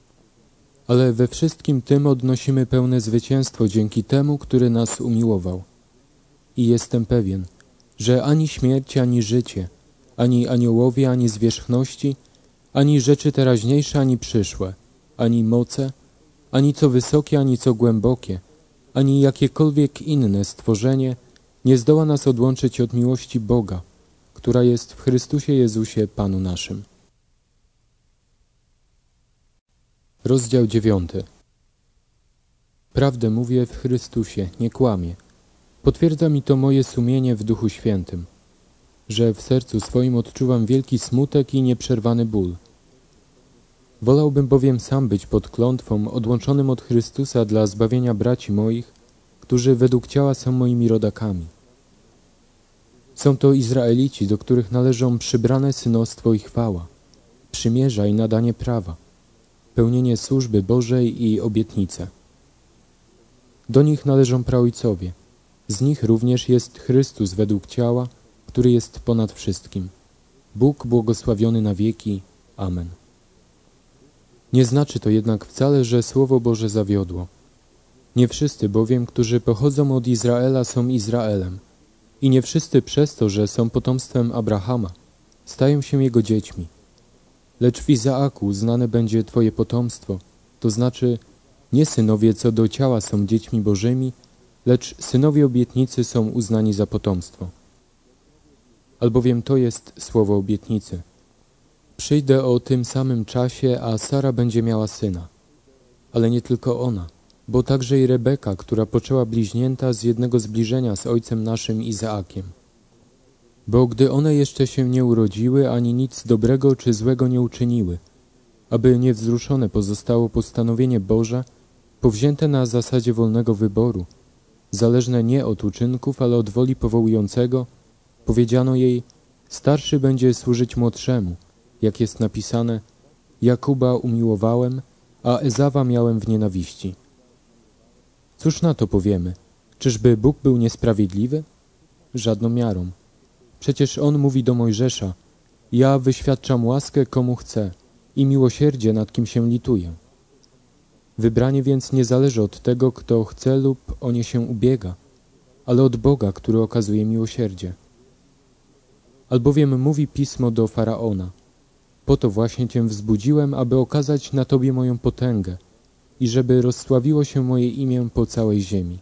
Ale we wszystkim tym odnosimy pełne zwycięstwo dzięki temu, który nas umiłował. I jestem pewien, że ani śmierć, ani życie, ani aniołowie, ani zwierzchności, ani rzeczy teraźniejsze, ani przyszłe, ani moce, ani co wysokie, ani co głębokie, ani jakiekolwiek inne stworzenie nie zdoła nas odłączyć od miłości Boga, która jest w Chrystusie Jezusie Panu naszym. Rozdział dziewiąty. Prawdę mówię w Chrystusie, nie kłamię. Potwierdza mi to moje sumienie w Duchu Świętym, że w sercu swoim odczuwam wielki smutek i nieprzerwany ból. Wolałbym bowiem sam być pod klątwą, odłączonym od Chrystusa dla zbawienia braci moich, którzy według ciała są moimi rodakami. Są to Izraelici, do których należą przybrane synostwo i chwała, przymierza i nadanie prawa, pełnienie służby Bożej i obietnice. Do nich należą praojcowie. Z nich również jest Chrystus według ciała, który jest ponad wszystkim. Bóg błogosławiony na wieki. Amen. Nie znaczy to jednak wcale, że Słowo Boże zawiodło. Nie wszyscy bowiem, którzy pochodzą od Izraela, są Izraelem. I nie wszyscy przez to, że są potomstwem Abrahama, stają się jego dziećmi. Lecz w Izaaku znane będzie Twoje potomstwo, to znaczy nie synowie co do ciała są dziećmi Bożymi, lecz synowie obietnicy są uznani za potomstwo. Albowiem to jest słowo obietnicy. Przyjdę o tym samym czasie, a Sara będzie miała syna. Ale nie tylko ona, bo także i Rebeka, która poczęła bliźnięta z jednego zbliżenia z ojcem naszym Izaakiem. Bo gdy one jeszcze się nie urodziły, ani nic dobrego czy złego nie uczyniły, aby niewzruszone pozostało postanowienie Boże, powzięte na zasadzie wolnego wyboru, zależne nie od uczynków, ale od woli powołującego, powiedziano jej, starszy będzie służyć młodszemu, jak jest napisane, Jakuba umiłowałem, a Ezawa miałem w nienawiści. Cóż na to powiemy? Czyżby Bóg był niesprawiedliwy? Żadną miarą. Przecież On mówi do Mojżesza, ja wyświadczam łaskę komu chcę i miłosierdzie nad kim się lituję. Wybranie więc nie zależy od tego, kto chce lub o nie się ubiega, ale od Boga, który okazuje miłosierdzie. Albowiem mówi Pismo do Faraona, po to właśnie Cię wzbudziłem, aby okazać na Tobie moją potęgę i żeby rozsławiło się moje imię po całej ziemi.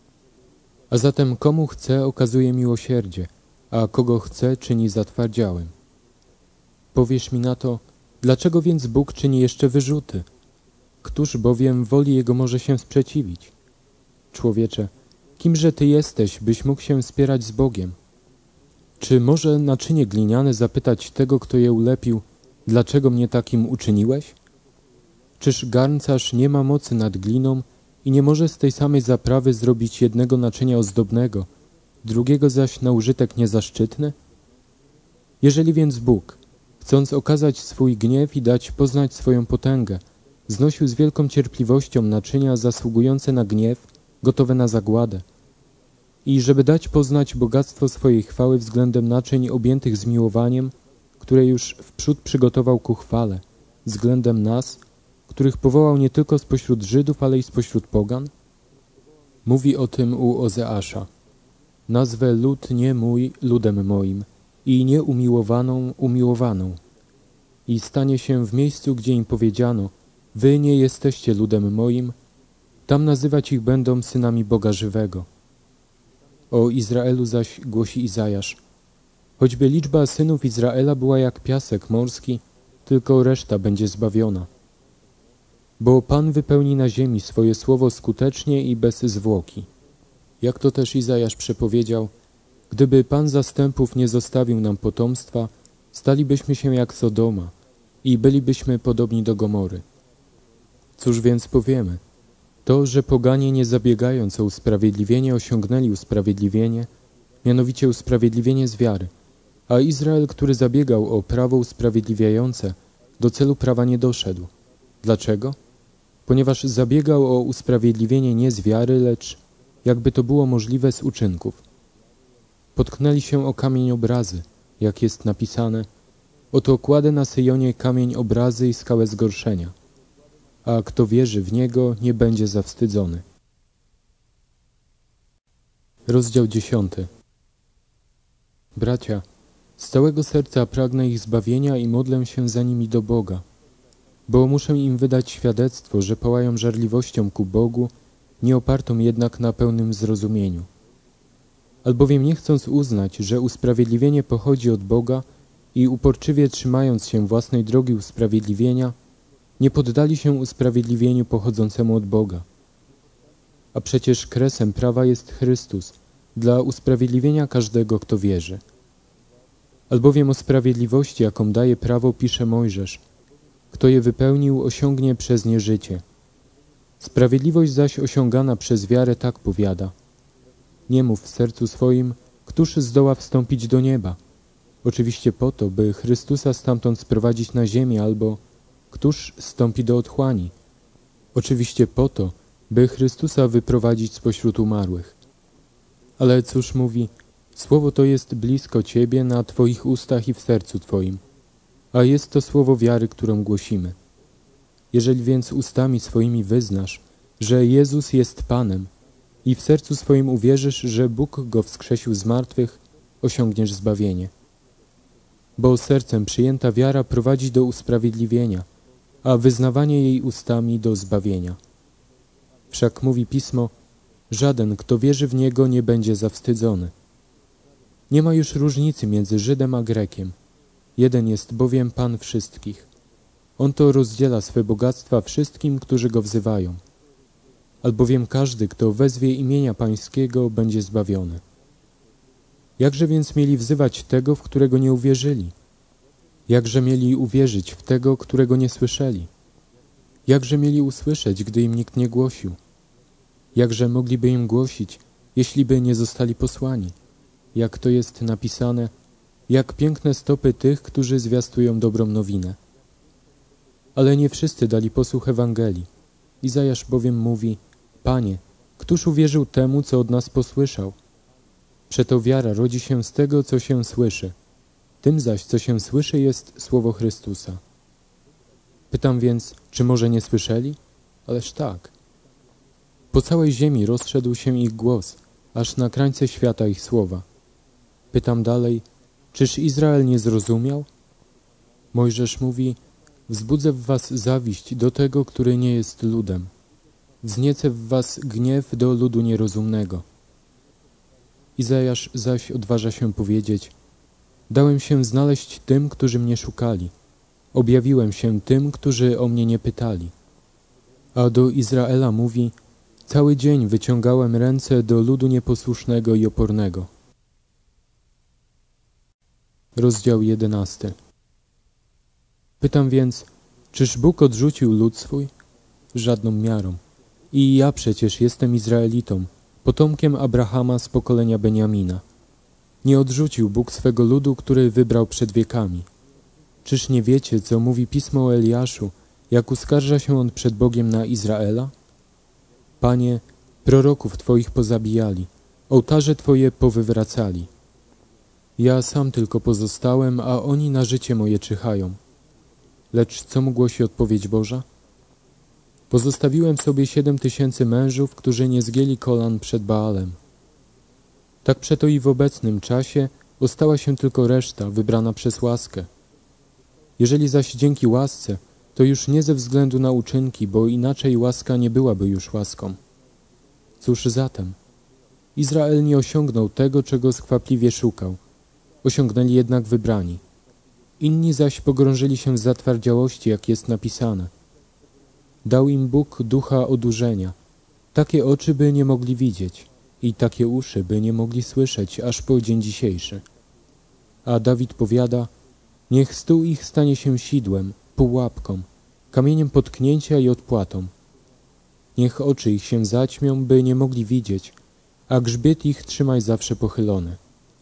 A zatem komu chce okazuje miłosierdzie, a kogo chce czyni zatwardziałym. Powiesz mi na to, dlaczego więc Bóg czyni jeszcze wyrzuty? Któż bowiem woli Jego może się sprzeciwić? Człowiecze, kimże Ty jesteś, byś mógł się spierać z Bogiem? Czy może naczynie gliniane zapytać tego, kto je ulepił, dlaczego mnie takim uczyniłeś? Czyż garncarz nie ma mocy nad gliną i nie może z tej samej zaprawy zrobić jednego naczynia ozdobnego, drugiego zaś na użytek niezaszczytny? Jeżeli więc Bóg, chcąc okazać swój gniew i dać poznać swoją potęgę, znosił z wielką cierpliwością naczynia zasługujące na gniew, gotowe na zagładę, i żeby dać poznać bogactwo swojej chwały względem naczyń objętych zmiłowaniem, które już wprzód przygotował ku chwale, względem nas, których powołał nie tylko spośród Żydów, ale i spośród pogan? Mówi o tym u Ozeasza. Nazwę lud nie mój ludem moim i nieumiłowaną umiłowaną. I stanie się w miejscu, gdzie im powiedziano, wy nie jesteście ludem moim, tam nazywać ich będą synami Boga żywego. O Izraelu zaś głosi Izajasz. Choćby liczba synów Izraela była jak piasek morski, tylko reszta będzie zbawiona. Bo Pan wypełni na ziemi swoje słowo skutecznie i bez zwłoki. Jak to też Izajasz przepowiedział, gdyby Pan zastępów nie zostawił nam potomstwa, stalibyśmy się jak Sodoma i bylibyśmy podobni do Gomory. Cóż więc powiemy? To, że poganie nie zabiegając o usprawiedliwienie osiągnęli usprawiedliwienie, mianowicie usprawiedliwienie z wiary, a Izrael, który zabiegał o prawo usprawiedliwiające, do celu prawa nie doszedł. Dlaczego? Ponieważ zabiegał o usprawiedliwienie nie z wiary, lecz jakby to było możliwe z uczynków. Potknęli się o kamień obrazy, jak jest napisane, oto kładę na Syjonie kamień obrazy i skałę zgorszenia, a kto wierzy w Niego, nie będzie zawstydzony. Rozdział dziesiąty. Bracia, z całego serca pragnę ich zbawienia i modlę się za nimi do Boga, bo muszę im wydać świadectwo, że płają żarliwością ku Bogu, nie opartą jednak na pełnym zrozumieniu. Albowiem nie chcąc uznać, że usprawiedliwienie pochodzi od Boga i uporczywie trzymając się własnej drogi usprawiedliwienia, nie poddali się usprawiedliwieniu pochodzącemu od Boga. A przecież kresem prawa jest Chrystus, dla usprawiedliwienia każdego, kto wierzy. Albowiem o sprawiedliwości, jaką daje prawo, pisze Mojżesz: kto je wypełnił, osiągnie przez nie życie. Sprawiedliwość zaś osiągana przez wiarę tak powiada: nie mów w sercu swoim, któż zdoła wstąpić do nieba? Oczywiście po to, by Chrystusa stamtąd sprowadzić na ziemię, albo któż stąpi do otchłani? Oczywiście po to, by Chrystusa wyprowadzić spośród umarłych. Ale cóż mówi? Słowo to jest blisko Ciebie, na Twoich ustach i w sercu Twoim, a jest to słowo wiary, którą głosimy. Jeżeli więc ustami swoimi wyznasz, że Jezus jest Panem i w sercu swoim uwierzysz, że Bóg Go wskrzesił z martwych, osiągniesz zbawienie. Bo sercem przyjęta wiara prowadzi do usprawiedliwienia, a wyznawanie jej ustami do zbawienia. Wszak mówi Pismo: żaden, kto wierzy w Niego, nie będzie zawstydzony. Nie ma już różnicy między Żydem a Grekiem. Jeden jest bowiem Pan wszystkich. On to rozdziela swe bogactwa wszystkim, którzy Go wzywają. Albowiem każdy, kto wezwie imienia Pańskiego, będzie zbawiony. Jakże więc mieli wzywać tego, w którego nie uwierzyli? Jakże mieli uwierzyć w tego, którego nie słyszeli? Jakże mieli usłyszeć, gdy im nikt nie głosił? Jakże mogliby im głosić, jeśli by nie zostali posłani? Jak to jest napisane: jak piękne stopy tych, którzy zwiastują dobrą nowinę. Ale nie wszyscy dali posłuch Ewangelii. Izajasz bowiem mówi: Panie, któż uwierzył temu, co od nas posłyszał? Przeto wiara rodzi się z tego, co się słyszy. Tym zaś, co się słyszy, jest słowo Chrystusa. Pytam więc, czy może nie słyszeli? Ależ tak. Po całej ziemi rozszedł się ich głos, aż na krańce świata ich słowa. Pytam dalej, czyż Izrael nie zrozumiał? Mojżesz mówi: wzbudzę w was zawiść do tego, który nie jest ludem. Wzniecę w was gniew do ludu nierozumnego. Izajasz zaś odważa się powiedzieć: dałem się znaleźć tym, którzy mnie szukali. Objawiłem się tym, którzy o mnie nie pytali. A do Izraela mówi: cały dzień wyciągałem ręce do ludu nieposłusznego i opornego. Rozdział jedenasty. Pytam więc, czyż Bóg odrzucił lud swój? Żadną miarą. I ja przecież jestem Izraelitą, potomkiem Abrahama z pokolenia Beniamina. Nie odrzucił Bóg swego ludu, który wybrał przed wiekami. Czyż nie wiecie, co mówi Pismo o Eliaszu, jak uskarża się on przed Bogiem na Izraela? Panie, proroków Twoich pozabijali, ołtarze Twoje powywracali. Ja sam tylko pozostałem, a oni na życie moje czyhają. Lecz co mu głosi odpowiedź Boża? Pozostawiłem sobie siedem tysięcy mężów, którzy nie zgięli kolan przed Baalem. Tak przeto i w obecnym czasie ostała się tylko reszta, wybrana przez łaskę. Jeżeli zaś dzięki łasce, to już nie ze względu na uczynki, bo inaczej łaska nie byłaby już łaską. Cóż zatem? Izrael nie osiągnął tego, czego skwapliwie szukał. Osiągnęli jednak wybrani. Inni zaś pogrążyli się w zatwardziałości, jak jest napisane. Dał im Bóg ducha odurzenia, takie oczy, by nie mogli widzieć, i takie uszy, by nie mogli słyszeć, aż po dzień dzisiejszy. A Dawid powiada: niech stół ich stanie się sidłem, pułapką, kamieniem potknięcia i odpłatą. Niech oczy ich się zaćmią, by nie mogli widzieć, a grzbiet ich trzymaj zawsze pochylony.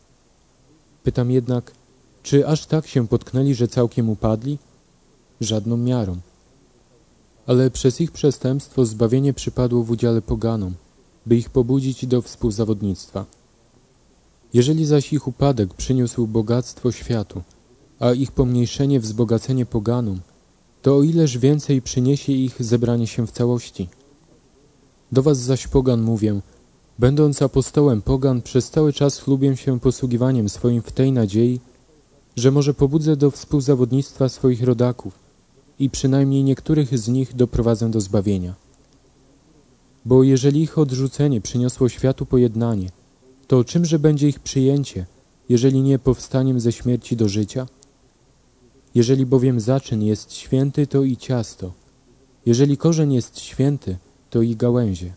Pytam jednak, czy aż tak się potknęli, że całkiem upadli? Żadną miarą. Ale przez ich przestępstwo zbawienie przypadło w udziale poganom, by ich pobudzić do współzawodnictwa. Jeżeli zaś ich upadek przyniósł bogactwo światu, a ich pomniejszenie wzbogacenie poganom, to o ileż więcej przyniesie ich zebranie się w całości. Do was zaś pogan mówię: będąc apostołem pogan, przez cały czas chlubię się posługiwaniem swoim w tej nadziei, że może pobudzę do współzawodnictwa swoich rodaków i przynajmniej niektórych z nich doprowadzę do zbawienia. Bo jeżeli ich odrzucenie przyniosło światu pojednanie, to czymże będzie ich przyjęcie, jeżeli nie powstaniem ze śmierci do życia? Jeżeli bowiem zaczyn jest święty, to i ciasto, Jeżeli korzeń jest święty, to i gałęzie.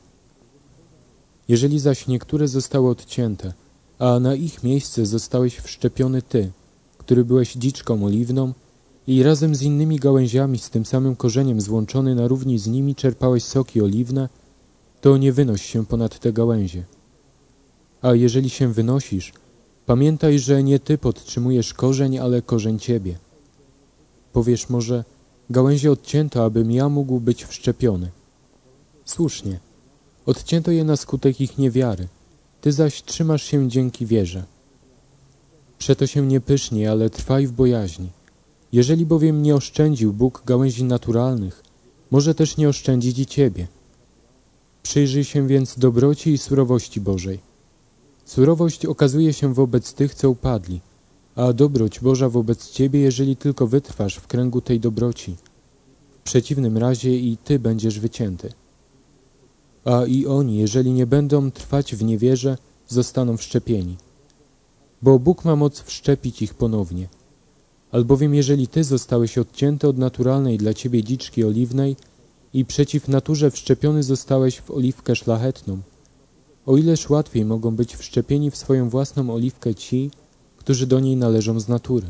Jeżeli zaś niektóre zostały odcięte, a na ich miejsce zostałeś wszczepiony ty, który byłeś dziczką oliwną i razem z innymi gałęziami z tym samym korzeniem złączony na równi z nimi czerpałeś soki oliwne, to nie wynoś się ponad te gałęzie. A jeżeli się wynosisz, pamiętaj, że nie ty podtrzymujesz korzeń, ale korzeń ciebie. Powiesz może, gałęzie odcięto, abym ja mógł być wszczepiony. Słusznie, odcięto je na skutek ich niewiary, ty zaś trzymasz się dzięki wierze. Przeto się nie pysznij, ale trwaj w bojaźni. Jeżeli bowiem nie oszczędził Bóg gałęzi naturalnych, może też nie oszczędzić i ciebie. Przyjrzyj się więc dobroci i surowości Bożej. Surowość okazuje się wobec tych, co upadli, a dobroć Boża wobec ciebie, jeżeli tylko wytrwasz w kręgu tej dobroci. W przeciwnym razie i ty będziesz wycięty. A i oni, jeżeli nie będą trwać w niewierze, zostaną wszczepieni. Bo Bóg ma moc wszczepić ich ponownie. Albowiem jeżeli ty zostałeś odcięty od naturalnej dla ciebie dziczki oliwnej i przeciw naturze wszczepiony zostałeś w oliwkę szlachetną, o ileż łatwiej mogą być wszczepieni w swoją własną oliwkę ci, którzy do niej należą z natury.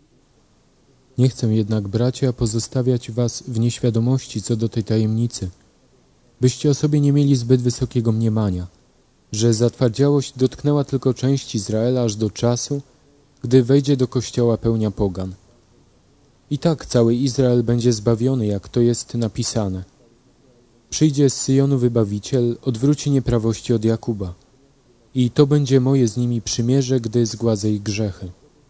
Nie chcę jednak, bracia, pozostawiać was w nieświadomości co do tej tajemnicy, byście o sobie nie mieli zbyt wysokiego mniemania, że zatwardziałość dotknęła tylko część Izraela aż do czasu, gdy wejdzie do kościoła pełnia pogan. I tak cały Izrael będzie zbawiony, jak to jest napisane. Przyjdzie z Syjonu Wybawiciel, odwróci nieprawości od Jakuba. I to będzie moje z nimi przymierze, gdy zgładzę ich grzechy.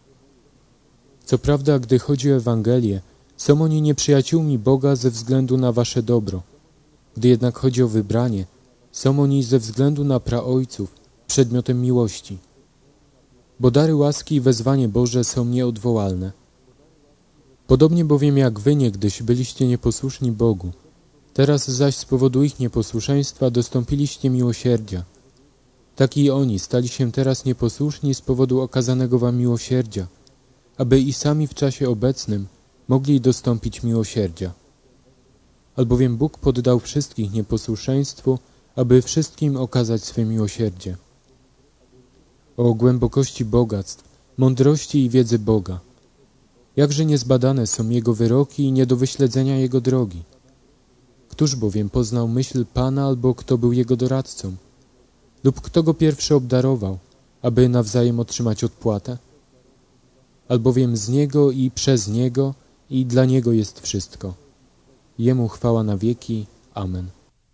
Co prawda, gdy chodzi o Ewangelię, są oni nieprzyjaciółmi Boga ze względu na wasze dobro. Gdy jednak chodzi o wybranie, są oni ze względu na praojców przedmiotem miłości. Bo dary łaski i wezwanie Boże są nieodwołalne. Podobnie bowiem jak wy niegdyś byliście nieposłuszni Bogu, teraz zaś z powodu ich nieposłuszeństwa dostąpiliście miłosierdzia. Tak i oni stali się teraz nieposłuszni z powodu okazanego wam miłosierdzia, aby i sami w czasie obecnym mogli dostąpić miłosierdzia. Albowiem Bóg poddał wszystkich nieposłuszeństwu, aby wszystkim okazać swe miłosierdzie. O głębokości bogactw, mądrości i wiedzy Boga! Jakże niezbadane są Jego wyroki i nie do wyśledzenia Jego drogi. Któż bowiem poznał myśl Pana, albo kto był Jego doradcą? Lub kto Go pierwszy obdarował, aby nawzajem otrzymać odpłatę? Albowiem z Niego i przez Niego i dla Niego jest wszystko. Jemu chwała na wieki. Amen.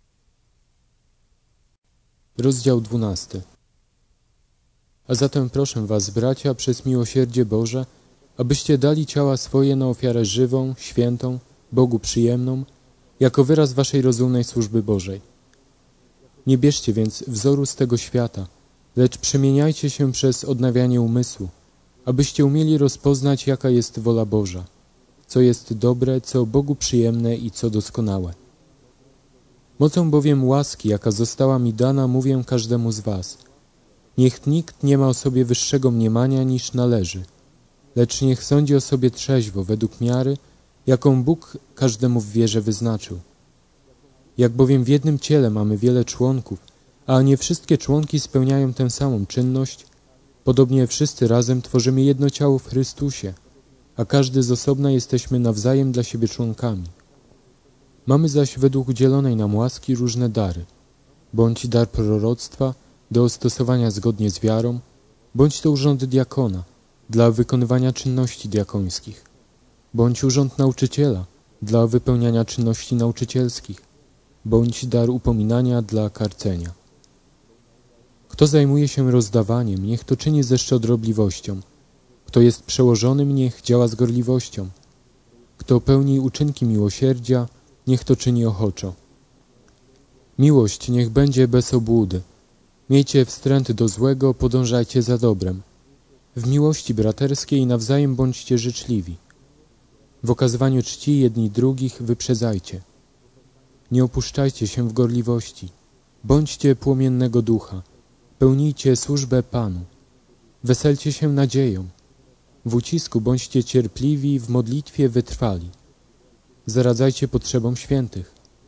Rozdział dwunasty. A zatem proszę was, bracia, przez miłosierdzie Boże, abyście dali ciała swoje na ofiarę żywą, świętą, Bogu przyjemną, jako wyraz waszej rozumnej służby Bożej. Nie bierzcie więc wzoru z tego świata, lecz przemieniajcie się przez odnawianie umysłu, abyście umieli rozpoznać, jaka jest wola Boża, co jest dobre, co Bogu przyjemne i co doskonałe. Mocą bowiem łaski, jaka została mi dana, mówię każdemu z was. Niech nikt nie ma o sobie wyższego mniemania niż należy, lecz niech sądzi o sobie trzeźwo, według miary, jaką Bóg każdemu w wierze wyznaczył. Jak bowiem w jednym ciele mamy wiele członków, a nie wszystkie członki spełniają tę samą czynność, podobnie wszyscy razem tworzymy jedno ciało w Chrystusie, a każdy z osobna jesteśmy nawzajem dla siebie członkami. Mamy zaś według udzielonej nam łaski różne dary, bądź dar proroctwa do stosowania zgodnie z wiarą, bądź to urząd diakona dla wykonywania czynności diakońskich, bądź urząd nauczyciela dla wypełniania czynności nauczycielskich, bądź dar upominania dla karcenia. Kto zajmuje się rozdawaniem, niech to czyni ze szczodrobliwością. Kto jest przełożonym, niech działa z gorliwością. Kto pełni uczynki miłosierdzia, niech to czyni ochoczo. Miłość niech będzie bez obłudy. Miejcie wstręt do złego, podążajcie za dobrem. W miłości braterskiej nawzajem bądźcie życzliwi. W okazywaniu czci jedni drugich wyprzedzajcie. Nie opuszczajcie się w gorliwości. Bądźcie płomiennego ducha. Pełnijcie służbę Panu. Weselcie się nadzieją. W ucisku bądźcie cierpliwi, w modlitwie wytrwali. Zaradzajcie potrzebom świętych.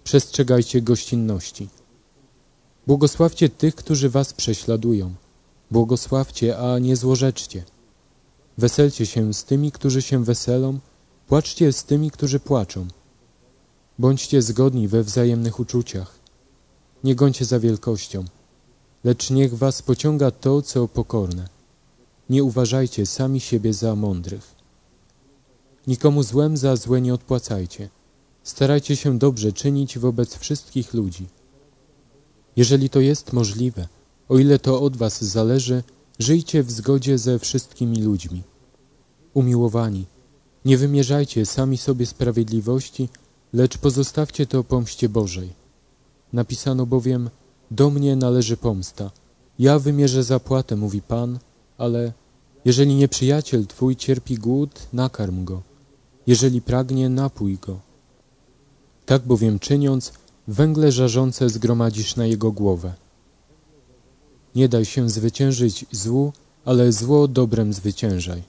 Przestrzegajcie gościnności. Błogosławcie tych, którzy was prześladują. Błogosławcie, a nie złorzeczcie. Weselcie się z tymi, którzy się weselą, płaczcie z tymi, którzy płaczą. Bądźcie zgodni we wzajemnych uczuciach. Nie gońcie za wielkością, lecz niech was pociąga to, co pokorne. Nie uważajcie sami siebie za mądrych. Nikomu złem za złe nie odpłacajcie. Starajcie się dobrze czynić wobec wszystkich ludzi. Jeżeli to jest możliwe, o ile to od was zależy, żyjcie w zgodzie ze wszystkimi ludźmi. Umiłowani, nie wymierzajcie sami sobie sprawiedliwości, lecz pozostawcie to pomście Bożej. Napisano bowiem, do mnie należy pomsta. Ja wymierzę zapłatę, mówi Pan, ale jeżeli nieprzyjaciel twój cierpi głód, nakarm go. Jeżeli pragnie, napój go. Tak bowiem czyniąc, węgle żarzące zgromadzisz na jego głowę. Nie daj się zwyciężyć złu, ale zło dobrem zwyciężaj.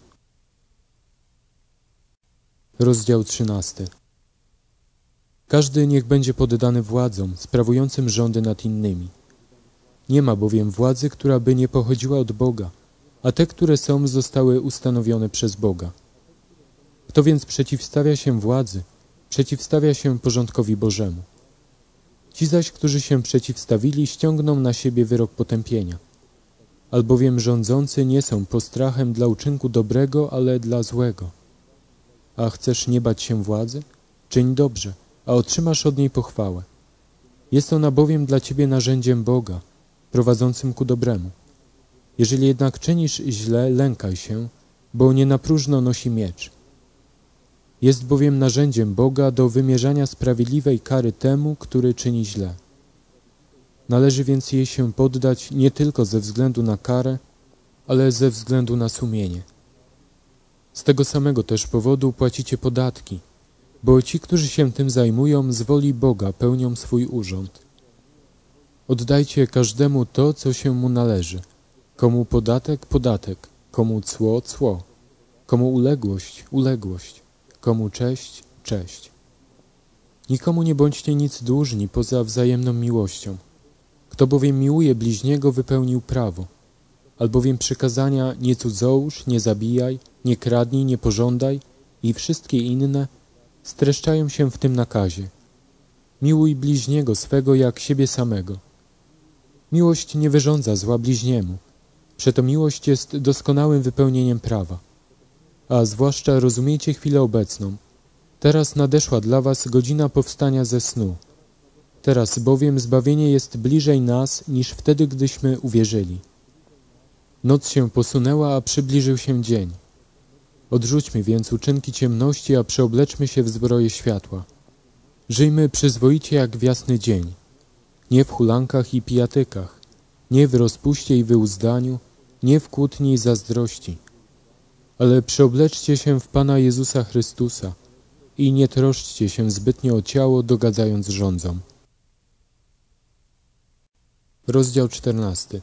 Rozdział trzynasty. Każdy niech będzie poddany władzom, sprawującym rządy nad innymi. Nie ma bowiem władzy, która by nie pochodziła od Boga, a te, które są, zostały ustanowione przez Boga. Kto więc przeciwstawia się władzy, przeciwstawia się porządkowi Bożemu. Ci zaś, którzy się przeciwstawili, ściągną na siebie wyrok potępienia. Albowiem rządzący nie są postrachem dla uczynku dobrego, ale dla złego. A chcesz nie bać się władzy? Czyń dobrze, a otrzymasz od niej pochwałę. Jest ona bowiem dla ciebie narzędziem Boga, prowadzącym ku dobremu. Jeżeli jednak czynisz źle, lękaj się, bo nie na próżno nosi miecz. Jest bowiem narzędziem Boga do wymierzania sprawiedliwej kary temu, który czyni źle. Należy więc jej się poddać nie tylko ze względu na karę, ale ze względu na sumienie. Z tego samego też powodu płacicie podatki, bo ci, którzy się tym zajmują, z woli Boga pełnią swój urząd. Oddajcie każdemu to, co się mu należy. Komu podatek, podatek, komu cło, cło, komu uległość, uległość, komu cześć, cześć. Nikomu nie bądźcie nic dłużni poza wzajemną miłością. Kto bowiem miłuje bliźniego, wypełnił prawo. Albowiem przykazania nie cudzołóż, nie zabijaj, nie kradnij, nie pożądaj i wszystkie inne streszczają się w tym nakazie. Miłuj bliźniego swego jak siebie samego. Miłość nie wyrządza zła bliźniemu. Przeto miłość jest doskonałym wypełnieniem prawa. A zwłaszcza rozumiejcie chwilę obecną. Teraz nadeszła dla was godzina powstania ze snu. Teraz bowiem zbawienie jest bliżej nas niż wtedy, gdyśmy uwierzyli. Noc się posunęła, a przybliżył się dzień. Odrzućmy więc uczynki ciemności, a przeobleczmy się w zbroję światła. Żyjmy przyzwoicie jak w jasny dzień. Nie w hulankach i pijatykach, nie w rozpuście i wyuzdaniu, nie w kłótni i zazdrości. Ale przeobleczcie się w Pana Jezusa Chrystusa i nie troszczcie się zbytnio o ciało, dogadzając rządzom. Rozdział czternasty.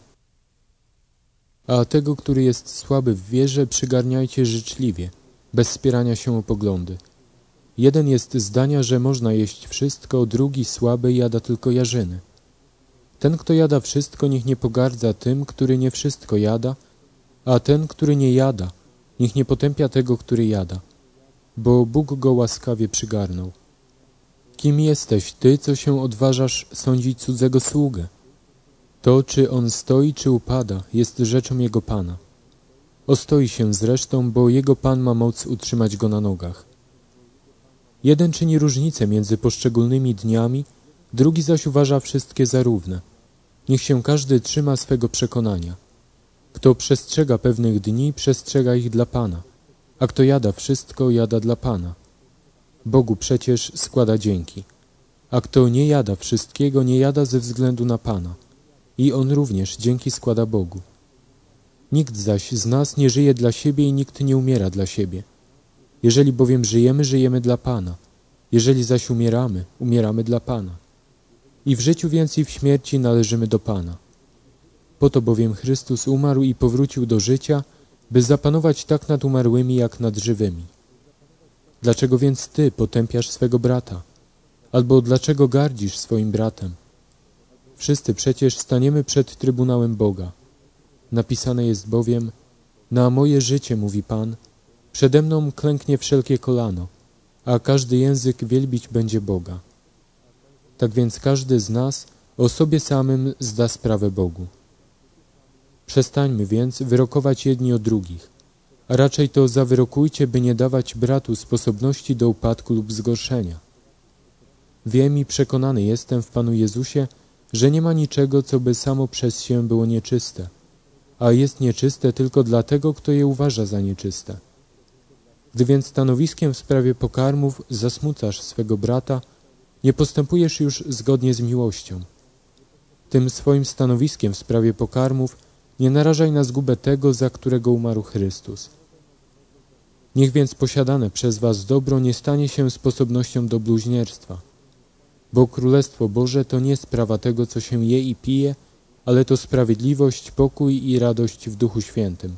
A tego, który jest słaby w wierze, przygarniajcie życzliwie, bez spierania się o poglądy. Jeden jest zdania, że można jeść wszystko, drugi słaby jada tylko jarzyny. Ten, kto jada wszystko, niech nie pogardza tym, który nie wszystko jada, a ten, który nie jada, niech nie potępia tego, który jada, bo Bóg go łaskawie przygarnął. Kim jesteś ty, co się odważasz sądzić cudzego sługę? To, czy on stoi, czy upada, jest rzeczą jego Pana. Ostoi się zresztą, bo jego Pan ma moc utrzymać go na nogach. Jeden czyni różnicę między poszczególnymi dniami, drugi zaś uważa wszystkie za równe. Niech się każdy trzyma swego przekonania. Kto przestrzega pewnych dni, przestrzega ich dla Pana, a kto jada wszystko, jada dla Pana. Bogu przecież składa dzięki. A kto nie jada wszystkiego, nie jada ze względu na Pana. I on również dzięki składa Bogu. Nikt zaś z nas nie żyje dla siebie i nikt nie umiera dla siebie. Jeżeli bowiem żyjemy, żyjemy dla Pana. Jeżeli zaś umieramy, umieramy dla Pana. I w życiu więc i w śmierci należymy do Pana. Po to bowiem Chrystus umarł i powrócił do życia, by zapanować tak nad umarłymi, jak nad żywymi. Dlaczego więc Ty potępiasz swego brata? Albo dlaczego gardzisz swoim bratem? Wszyscy przecież staniemy przed Trybunałem Boga. Napisane jest bowiem: na moje życie, mówi Pan, przede mną klęknie wszelkie kolano, a każdy język wielbić będzie Boga. Tak więc każdy z nas o sobie samym zda sprawę Bogu. Przestańmy więc wyrokować jedni o drugich, a raczej to zawyrokujcie, by nie dawać bratu sposobności do upadku lub zgorszenia. Wiem i przekonany jestem w Panu Jezusie, że nie ma niczego, co by samo przez się było nieczyste, a jest nieczyste tylko dlatego, kto je uważa za nieczyste. Gdy więc stanowiskiem w sprawie pokarmów zasmucasz swego brata, nie postępujesz już zgodnie z miłością. Tym swoim stanowiskiem w sprawie pokarmów nie narażaj na zgubę tego, za którego umarł Chrystus. Niech więc posiadane przez was dobro nie stanie się sposobnością do bluźnierstwa, bo Królestwo Boże to nie sprawa tego, co się je i pije, ale to sprawiedliwość, pokój i radość w Duchu Świętym.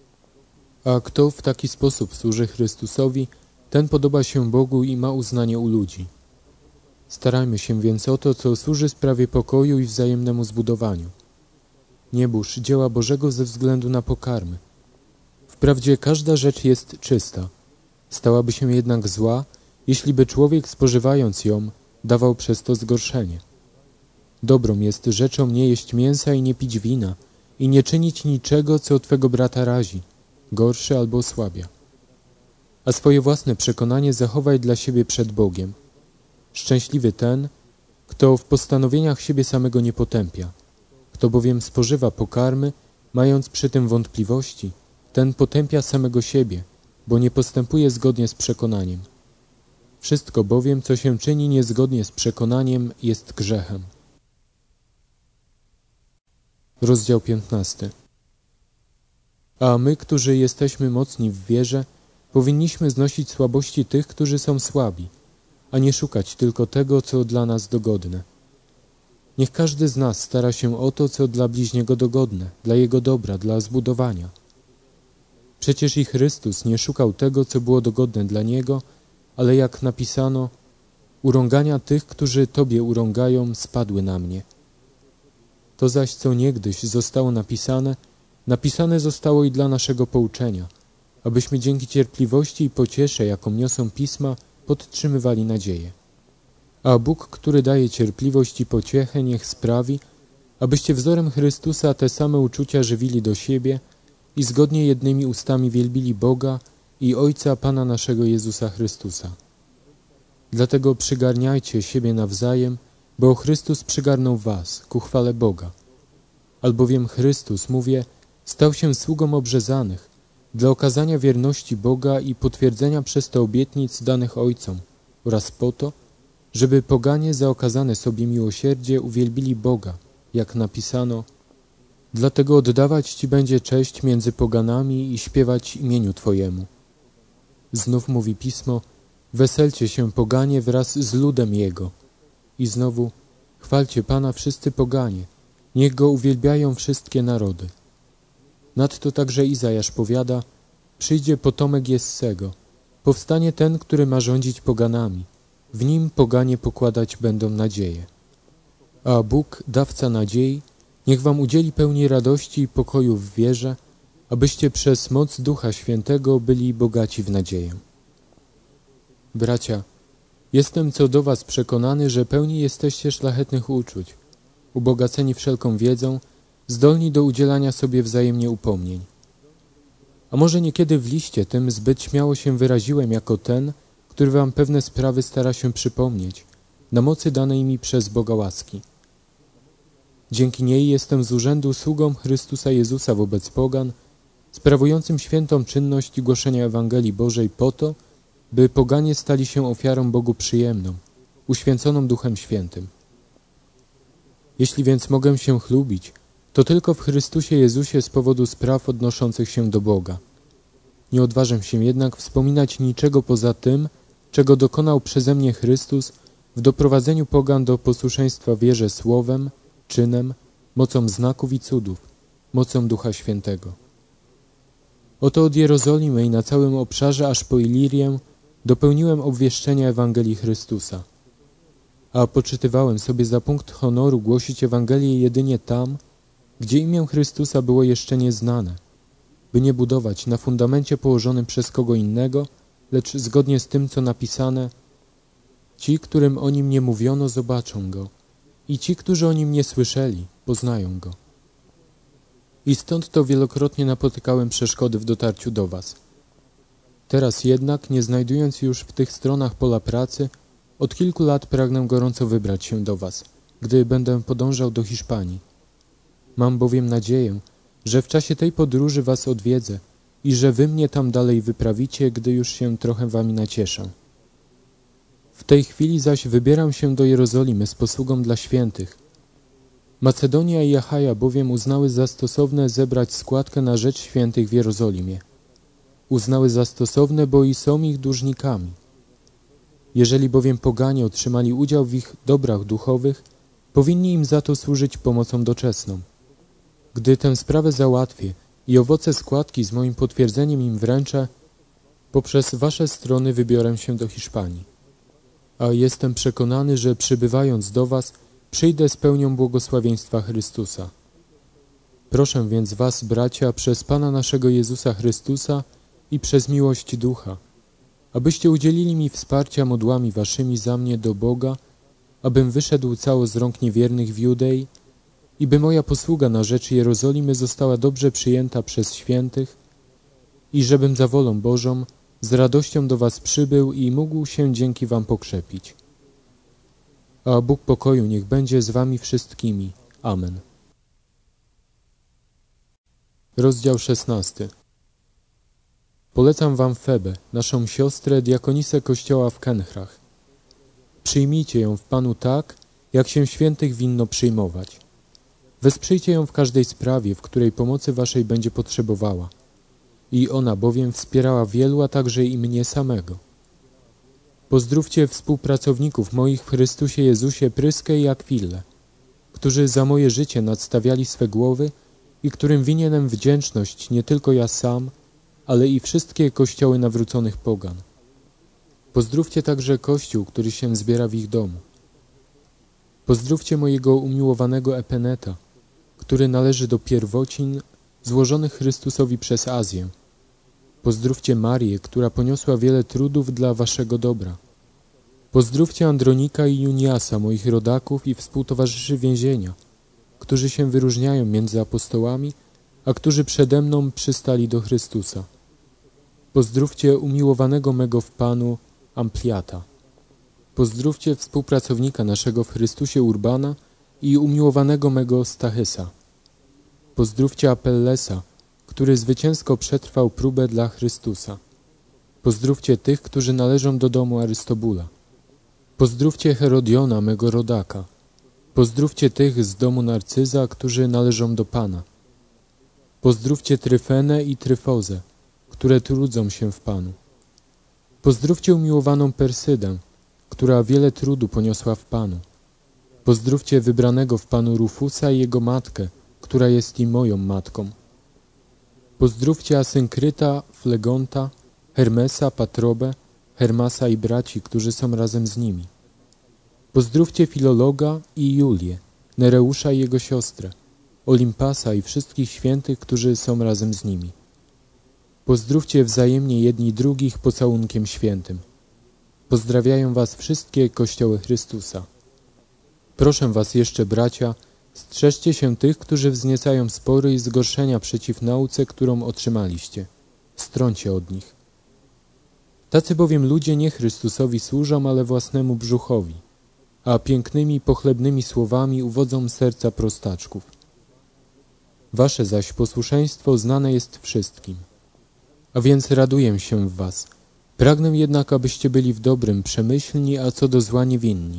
A kto w taki sposób służy Chrystusowi, ten podoba się Bogu i ma uznanie u ludzi. Starajmy się więc o to, co służy sprawie pokoju i wzajemnemu zbudowaniu. Nie burz dzieła Bożego ze względu na pokarmy. Wprawdzie każda rzecz jest czysta, stałaby się jednak zła, jeśli by człowiek, spożywając ją, dawał przez to zgorszenie. Dobrą jest rzeczą nie jeść mięsa i nie pić wina i nie czynić niczego, co twego brata razi, gorszy albo osłabia. A swoje własne przekonanie zachowaj dla siebie przed Bogiem. Szczęśliwy ten, kto w postanowieniach siebie samego nie potępia. Kto bowiem spożywa pokarmy, mając przy tym wątpliwości, ten potępia samego siebie, bo nie postępuje zgodnie z przekonaniem. Wszystko bowiem, co się czyni niezgodnie z przekonaniem, jest grzechem. Rozdział piętnasty. A my, którzy jesteśmy mocni w wierze, powinniśmy znosić słabości tych, którzy są słabi, a nie szukać tylko tego, co dla nas dogodne. Niech każdy z nas stara się o to, co dla bliźniego dogodne, dla jego dobra, dla zbudowania. Przecież i Chrystus nie szukał tego, co było dogodne dla Niego, ale jak napisano: urągania tych, którzy Tobie urągają, spadły na mnie. To zaś, co niegdyś zostało napisane, napisane zostało i dla naszego pouczenia, abyśmy dzięki cierpliwości i pociesze, jaką niosą Pisma, podtrzymywali nadzieję. A Bóg, który daje cierpliwość i pociechę, niech sprawi, abyście wzorem Chrystusa te same uczucia żywili do siebie i zgodnie jednymi ustami wielbili Boga i Ojca Pana naszego Jezusa Chrystusa. Dlatego przygarniajcie siebie nawzajem, bo Chrystus przygarnął was ku chwale Boga. Albowiem Chrystus, mówię, stał się sługą obrzezanych dla okazania wierności Boga i potwierdzenia przez to obietnic danych Ojcom oraz po to, żeby poganie za okazane sobie miłosierdzie uwielbili Boga, jak napisano: dlatego oddawać Ci będzie cześć między poganami i śpiewać imieniu Twojemu. Znów mówi Pismo: weselcie się poganie wraz z ludem Jego. I znowu: chwalcie Pana wszyscy poganie, niech Go uwielbiają wszystkie narody. Nadto także Izajasz powiada: przyjdzie potomek Jessego, powstanie ten, który ma rządzić poganami, w nim poganie pokładać będą nadzieję. A Bóg, dawca nadziei, niech wam udzieli pełni radości i pokoju w wierze, abyście przez moc Ducha Świętego byli bogaci w nadzieję. Bracia, jestem co do was przekonany, że pełni jesteście szlachetnych uczuć, ubogaceni wszelką wiedzą, zdolni do udzielania sobie wzajemnie upomnień. A może niekiedy w liście tym zbyt śmiało się wyraziłem jako ten, który wam pewne sprawy stara się przypomnieć, na mocy danej mi przez Boga łaski. Dzięki niej jestem z urzędu sługą Chrystusa Jezusa wobec pogan, sprawującym świętą czynność głoszenia Ewangelii Bożej po to, by poganie stali się ofiarą Bogu przyjemną, uświęconą Duchem Świętym. Jeśli więc mogę się chlubić, to tylko w Chrystusie Jezusie z powodu spraw odnoszących się do Boga. Nie odważę się jednak wspominać niczego poza tym, czego dokonał przeze mnie Chrystus w doprowadzeniu pogan do posłuszeństwa wierze słowem, czynem, mocą znaków i cudów, mocą Ducha Świętego. Oto od Jerozolimy i na całym obszarze aż po Ilirię dopełniłem obwieszczenia Ewangelii Chrystusa. a poczytywałem sobie za punkt honoru głosić Ewangelię jedynie tam, gdzie imię Chrystusa było jeszcze nieznane, by nie budować na fundamencie położonym przez kogo innego, lecz zgodnie z tym, co napisane: ci, którym o Nim nie mówiono, zobaczą Go, i ci, którzy o Nim nie słyszeli, poznają Go. I stąd to wielokrotnie napotykałem przeszkody w dotarciu do was. Teraz jednak, nie znajdując już w tych stronach pola pracy, od kilku lat pragnę gorąco wybrać się do was, gdy będę podążał do Hiszpanii. Mam bowiem nadzieję, że w czasie tej podróży was odwiedzę i że wy mnie tam dalej wyprawicie, gdy już się trochę wami nacieszę. W tej chwili zaś wybieram się do Jerozolimy z posługą dla świętych. Macedonia i Achaja bowiem uznały za stosowne zebrać składkę na rzecz świętych w Jerozolimie. Uznały za stosowne, bo i są ich dłużnikami. Jeżeli bowiem poganie otrzymali udział w ich dobrach duchowych, powinni im za to służyć pomocą doczesną. Gdy tę sprawę załatwię i owoce składki z moim potwierdzeniem im wręczę, poprzez wasze strony wybiorę się do Hiszpanii. A jestem przekonany, że przybywając do was, przyjdę z pełnią błogosławieństwa Chrystusa. Proszę więc was, bracia, przez Pana naszego Jezusa Chrystusa i przez miłość Ducha, abyście udzielili mi wsparcia modłami waszymi za mnie do Boga, abym wyszedł cało z rąk niewiernych w Judei i by moja posługa na rzecz Jerozolimy została dobrze przyjęta przez świętych i żebym za wolą Bożą z radością do was przybył i mógł się dzięki wam pokrzepić. A Bóg pokoju niech będzie z wami wszystkimi. Amen. Rozdział szesnasty. Polecam wam Febę, naszą siostrę, diakonisę kościoła w Kenchrach. Przyjmijcie ją w Panu tak, jak się świętych winno przyjmować. Wesprzyjcie ją w każdej sprawie, w której pomocy waszej będzie potrzebowała. I ona bowiem wspierała wielu, a także i mnie samego. Pozdrówcie współpracowników moich w Chrystusie Jezusie, Pryskę i Akwilę, którzy za moje życie nadstawiali swe głowy i którym winienem wdzięczność nie tylko ja sam, ale i wszystkie kościoły nawróconych pogan. Pozdrówcie także Kościół, który się zbiera w ich domu. Pozdrówcie mojego umiłowanego Epeneta, który należy do pierwocin złożonych Chrystusowi przez Azję. Pozdrówcie Marię, która poniosła wiele trudów dla waszego dobra. Pozdrówcie Andronika i Juniasa, moich rodaków i współtowarzyszy więzienia, którzy się wyróżniają między apostołami, a którzy przede mną przystali do Chrystusa. Pozdrówcie umiłowanego mego w Panu Ampliata. Pozdrówcie współpracownika naszego w Chrystusie Urbana i umiłowanego mego Stachysa. Pozdrówcie Apellesa, który zwycięsko przetrwał próbę dla Chrystusa. Pozdrówcie tych, którzy należą do domu Arystobula. Pozdrówcie Herodiona, mego rodaka. Pozdrówcie tych z domu Narcyza, którzy należą do Pana. Pozdrówcie Tryfenę i Tryfozę, które trudzą się w Panu. Pozdrówcie umiłowaną Persydę, która wiele trudu poniosła w Panu. Pozdrówcie wybranego w Panu Rufusa i jego matkę, która jest i moją matką. Pozdrówcie Asynkryta, Flegonta, Hermesa, Patrobę, Hermasa i braci, którzy są razem z nimi. Pozdrówcie Filologa i Julię, Nereusza i jego siostrę, Olimpasa i wszystkich świętych, którzy są razem z nimi. Pozdrówcie wzajemnie jedni drugich pocałunkiem świętym. Pozdrawiają was wszystkie kościoły Chrystusa. Proszę was jeszcze, bracia, strzeżcie się tych, którzy wzniecają spory i zgorszenia przeciw nauce, którą otrzymaliście. Stroncie od nich. Tacy bowiem ludzie nie Chrystusowi służą, ale własnemu brzuchowi, a pięknymi, pochlebnymi słowami uwodzą serca prostaczków. Wasze zaś posłuszeństwo znane jest wszystkim. A więc raduję się w was. Pragnę jednak, abyście byli w dobrym przemyślni, a co do zła niewinni.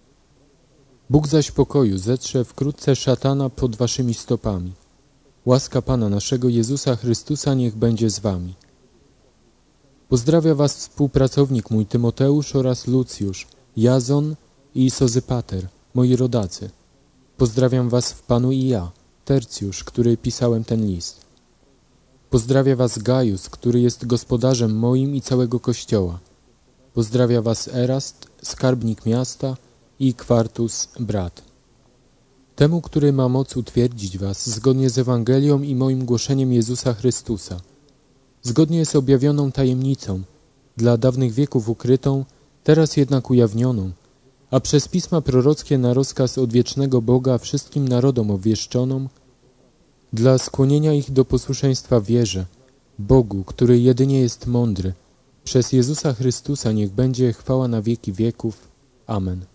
Bóg zaś pokoju zetrze wkrótce szatana pod waszymi stopami. Łaska Pana naszego Jezusa Chrystusa niech będzie z wami. Pozdrawia was współpracownik mój Tymoteusz oraz Lucjusz, Jazon i Sozypater, moi rodacy. Pozdrawiam was w Panu i ja, Tercjusz, który pisałem ten list. Pozdrawia was Gajus, który jest gospodarzem moim i całego Kościoła. Pozdrawia was Erast, skarbnik miasta i Kwartus, brat. Temu, który ma moc utwierdzić was zgodnie z Ewangelią i moim głoszeniem Jezusa Chrystusa, zgodnie z objawioną tajemnicą, dla dawnych wieków ukrytą, teraz jednak ujawnioną, a przez pisma prorockie na rozkaz odwiecznego Boga wszystkim narodom obwieszczoną, dla skłonienia ich do posłuszeństwa wierze, Bogu, który jedynie jest mądry, przez Jezusa Chrystusa niech będzie chwała na wieki wieków. Amen.